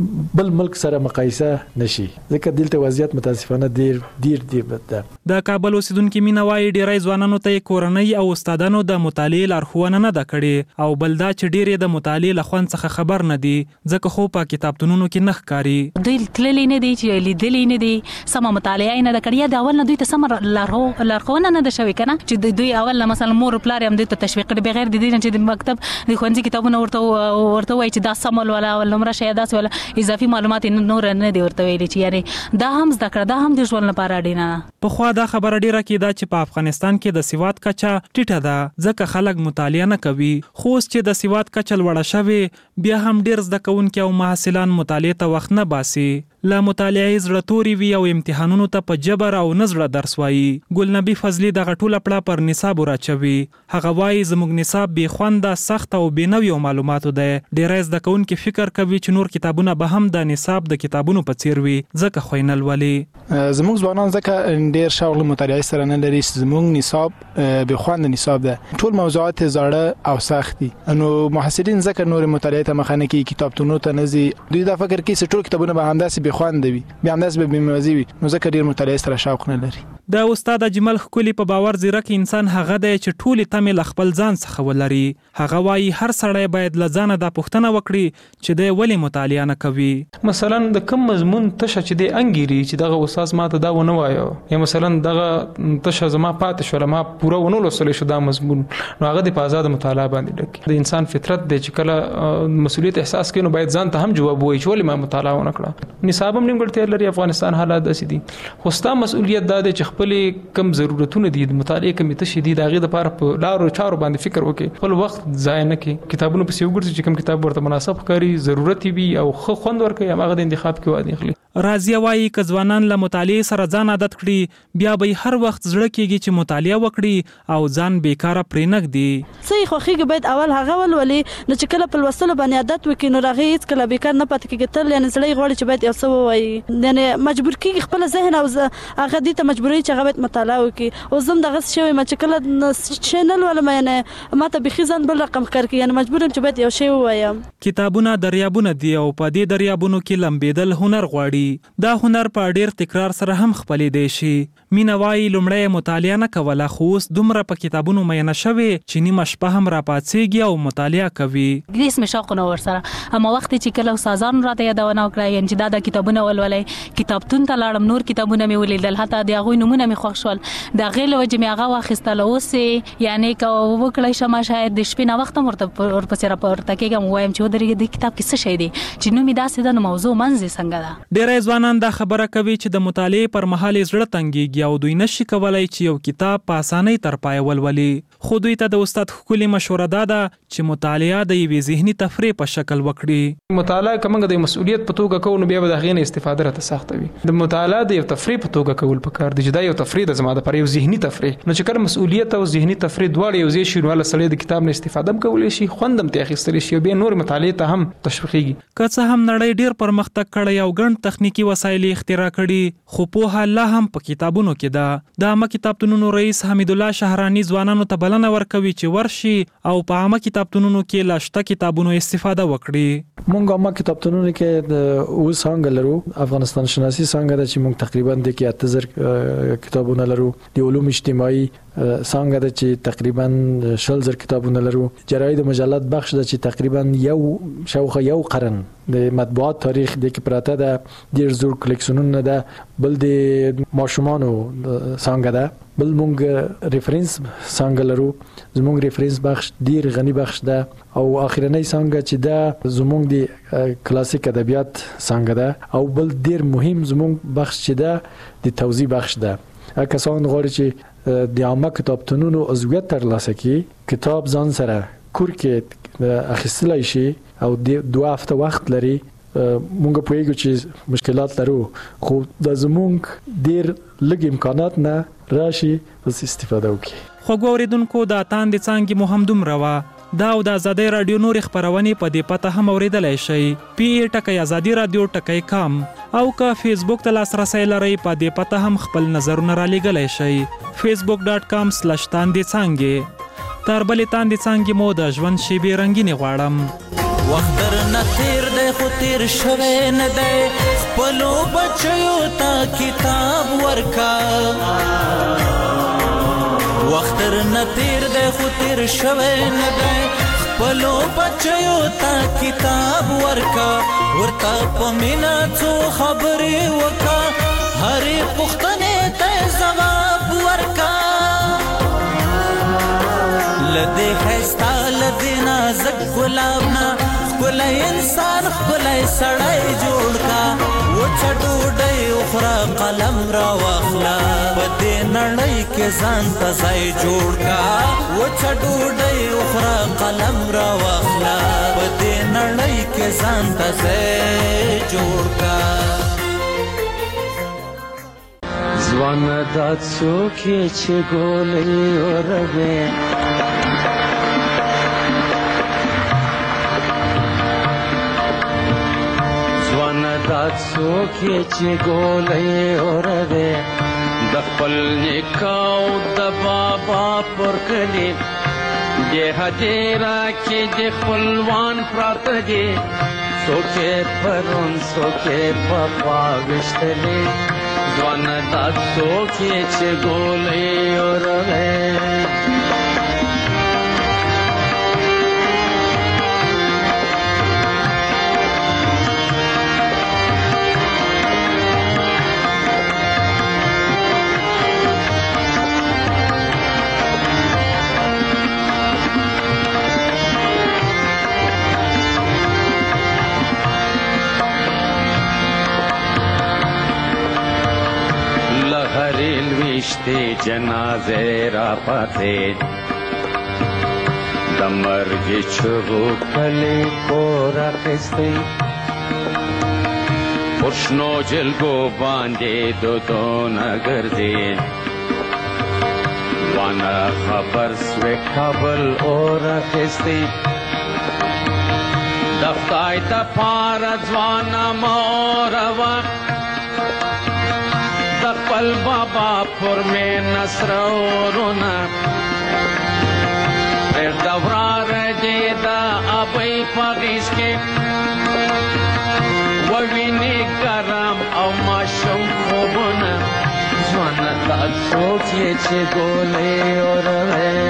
بل ملک سره مقایسه نشي، ځکه دلته وضعیت متاسفانه ډیر ډیر ډیر بد ده. د کابل اوسیدونکو مینا وایي ډیری ځوانانو ته کورنۍ او استادانو د مطالعې لارښوونه نه ده کړې، او بل دا چې ډیری د مطالعې له خوند څخه خبر نه دي، ځکه خو په کتابتونونو کې نه ښکاري. دوی تللی نه دي چې لیدلی نه دي، سمه مطالعه نه ده کړې. د اول نه دوی ته سمه لارښوونه نه ده شوې کنه چې دوی اول نه مثلا مور پلار هم دوی ته تشویق کړي بغیر د دې نه چې د مکتب د ښوونځي کتابونه ورته ورته وایي چې دا سم ولا لمره شي داس ولا اضافي معلومات نور نه دی ورته ویلي چې یعنی دا هم زده کړه، دا هم د ژوند لپاره اړینه ده. په خوا دا خبره ډیره کېده چې په افغانستان کې د سواد کچه ټیټه ده ځکه خلک مطالعه نه کوي. خو اوس چې د سواد کچه لوړه شوې، بیا هم ډیر زده کوونکي او محصلان مطالعې ته وخت نه باسي. له مطالعې زړه توري وي او امتحانونو ته په جبر او نه زړه درس وایي. ګلنبي فضلي دغه ټوله پړه پر نصاب راچوي. هغه وایي زموږ نصاب بې خونده، سخت او بې نویو معلوماتو دی. ډیری زده کوونکي فکر کوي چې نور کتابونه به هم د نصاب د کتابونو په څیر وي، ځکه خو یې نه لولي. زموږ ځوانان ځکه ډیر شوق له مطالعې سره نه لري. زموږ نصاب بې خونده نصاب ده، ټول موضوعات زاړه او سخت دي، نو محصلین ځکه نور مطالعې ته مخه نه کوي، کتابتونونو ته نه ځي. دوی دا فکر کوي چې ټول کتابونه به همداسې بې خونده وي، بیا همداسې به بې مزې وي، نو ځکه ډیر مطالعې سره شوق نه لري. د استاد اجمل ښکلي په باور ځیرک انسان هغه دی چې ټولې تمې له خپل ځان څخه ولري. هغه وایي هر سړی باید له ځانه دا پوښتنه وکړي چې دی ولې مطالعه نه کوي. مثلا د کوم مضمون تشه چې دی انګیري چې دغه استاد ماته دا ونه وایو، یا مثلا دغه تشه زما پاتې شوله، ما پوره ونه لوستلی شو دا مضمون، نو هغه د په آزاده مطالعه باندې ډک. د انسان فطرت دی چې کله مسؤلیت احساس کوي نو باید ځان ته هم جواب ووایي چې ولې ما مطالعه ونه کړه. نصاب هم نیمګړتیا لري، افغانستان حالات داسې دي، خو ستا مسؤلیت دا دی چې خپلې کم ضرورتونه دي د مطالعې کمې تشې دي د هغې دپاره په لارو چارو باندې فکر وکړي، خپل وخت ضایع نه کړي، کتابونو پسې وګرځي چې کوم کتاب ورته مناسب ښکاري، ضرورت وي او ښه خوند ورکوي، هماغه د انتخاب کې واده اخلي. راضیه وایي که ځوانان له مطالعې سره ځان عادت کړي بیا به هر وخت زړه کېږي چې مطالعه وکړي او ځان بیکاره پرې نږدي. څه خوښیږي باید اول هغه ولولي نو چې کله په لوستلو باندې عادت وکړي نو هغه هیڅ کله بیکار نه پاتې کېږي. تل یعنې زړه یې غواړي چې باید یو څه ووایي، یعنې مجبور کېږي خپل ذهن او هغه دې ته مجبوروي چې هغه باید مطالعه وکړي. اوس زه هم دغسې شوې یم چې کله شی نه لولم یعنې ما ته بیخي ځان بل رقم ښکار کېږي، یعنې مجبور یم چې باید یو شی ووایم. کتابونه دریابونه دي او په دې دریابونو کې لمبېدل هنر غواړي. دا هنر په ډېر تکرار سره هم خپلېدی شي. مینه وایي لومړی مطالعه نه کوله خو اوس دومره په کتابونو مینه شوې چې نیمه شپه هم راپاڅېږي او مطالعه کوي. هیڅ مې شوق نه ورسره، اما وخت چې کله استادانو راته یادونه وکړه یعنې چې دا د کتابونه ولولئ، کتابتون ته لاړم، نور کتابونه مې ولیدل، حتی د هغوی نومونه مې خوښ شول، د هغې له وجې مې هغه واخیستل. اوس یعنې که وکړی شم شاید د شپې ناوخته هم ورپسې راپورته کېږم ووایم چې ودرېږه دې کتاب کې څه شی دی چې نوم یې داسې ده نو موضوع منځ یې څنګه ده. ډېری ځوانان دا خبره کوي چې د مطالعې پر مهال یې زړه تنګېږي او دوی نشي کولی چې یو کتاب په اسانۍ تر پایه ولولي. خو دوی ته د استاد ښکلي مشوره دا ده چې مطالعه د یوې ذهني تفریح په شکل وکړي. مطالعه که موږ د مسؤلیت په توګه کوو نو بیا به د هغې نه استفاده راته سخته وي. د مطالعه د یو تفریح په توګه کول پکار دي چې دا یو تفریح ده زما دپاره، یو ذهني تفریح. نو چې کله مسؤلیت او ذهني تفریح دواړه یو ځای شي نو هله سړی د کتاب نه استفاده هم کولی شي، خوند هم ترې اخیستلی شي او بیا نورې مطالعې ته هم تشویقېږي. که څه هم نړۍ ډېر پرمختګ کړی او ګڼ تخنیکي وسایل یې اختراع کړي خو پوهه لا هم په کتابونو کې ده. د عامه کتابتونونو رئیس حمیدالله شهراني ځوانانو ته بلنه ورکوي چې ورشي او په عامه کتابتونونو کې له شته کتابونو استفاده وکړي. مونږ عامه کتابتونونو کې د اوس څانګه لرو، افغانستان شناسي څانګه ده چې مونږ تقریبا د کې اته زره کتابونه لرو. د علوم اجتماعي څانګه ده چې تقریبا شل زره کتابونه لرو. جراید مجلات بخش ده چې تقریبا یو شاوخه یو قرن د مطبوعات تاریخ د کې پراته ده، ډېر زوړ کلیکشنونه ده. بل د ماشومانو څانګه ده، بل مونږ ریفرنس څانګه لرو، زمونږ ریفرنس بخش ډیر غنی بخش ده. او اخرنۍ څانګه چې ده زمونږ د کلاسیک ادبیات څانګه ده. او بل ډیر مهم زمونږ بخش چې ده د توضیح بخش ده. کسان غواړي چې د عامه کتابتونونو عضویت ترلاسه کړي، کتاب ځان سره کور کې اخیستلی شي او دوه هفته وخت لري. مونږ پوهیږو چې مشکلات لرو خو د زمونږ ډیر لږ امکانات نه راشي بس استفاده وکړي. خوږو اورېدونکو د تاندې څانګې مو هم دومره وه. دا او د ازادۍ راډیو نورې خپرونې په دې پته هم اورېدلی شئ. پی ای ټکی ازادي راډیو ټکی کام او که فیسبوک ته لاسرسی لرئ په دې پته هم خپل نظرونه رالیږلی شئ. فیسبوک ډاټ کام سلش تاندې څانګې. تر بلې تاندې څانګې مو د ژوند شیبې رنګینې غواړم. وخت درنه تیر دی خو تیر شوی نه دی، خپلو بچیو ته کتاب ورکا. وخت درنه تیر دی خو تیر شوی نه دی، خپلو بچیو ته کتاب ورکا. ورته په مینه څو خبرې وکا، هرې پوښتنې ته ځواب ورکا. لدې ښایسته لدې نازک ګلاب نه ښکلی انسان ښکلی سړی جوړ کا. وچه ډوډۍ وخوره قلم راواخله، په دې نړۍ کې ځان ته ځای جوړ کا. وچه ډوډۍ وخوره قلم راواخله، په دې نړۍ کې ځان ته ځای جوړ کا. ځوانه دا څوک یې چې ګولۍ اوروې، دا څوک یې چې ګولۍ اوروې، د خپل نیکه او د بابا پر کلي دې هدیره کې د خپلوان پراته دي. څوک یې پرون څوک یې پخوا ویشتلي، ځوانه دا څوک یې چې ګولۍ اوروې. ویشتې جنازې را پاتې، د مرګ چغو کلي کور اخیستی. پشنو جلگو باندې دودونه ګرځي وانا خبر سوی کابل اور اخیستی د خدای د پاره ځوانه موروا د خپل بابا پر مې نصر ورونه پرېږده وراره دې د ابۍ په غېږ کې ووینې ګرم او ماشوم خوبونه ځوانه دا څوک یې چې ګولې اوروې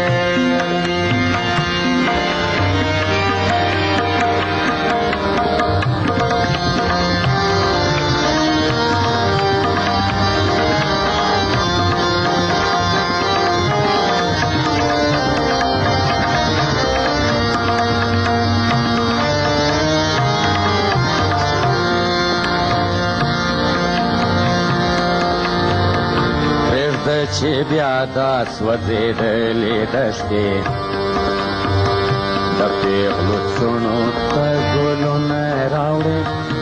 چې بیا دا سوځېدلې دښتې د پېغلو څڼو ته ګلونه راوړې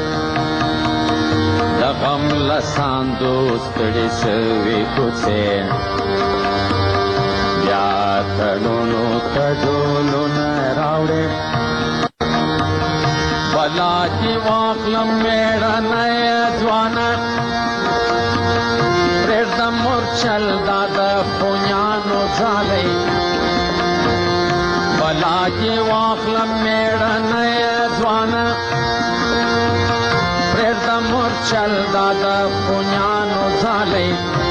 د غم له ساندو ستړې سوې کوڅې بیا تړونو ته ډولونه راوړې بلا دې واخلم مېړنی ځوانه پرېږده مورچل دا د خونیانو ځالۍ بلا دې واخلم مېړنی ځوانه پرېږده مورچل دا د خونیانو ځالۍ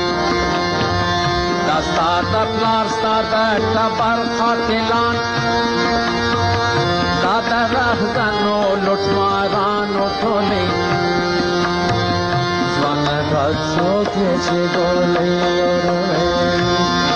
دا ستا د پلار ستا د ټبر قاتلان دا د رهزنو لوټمارانو ټولۍ څوک یې چې ګولۍ اوروي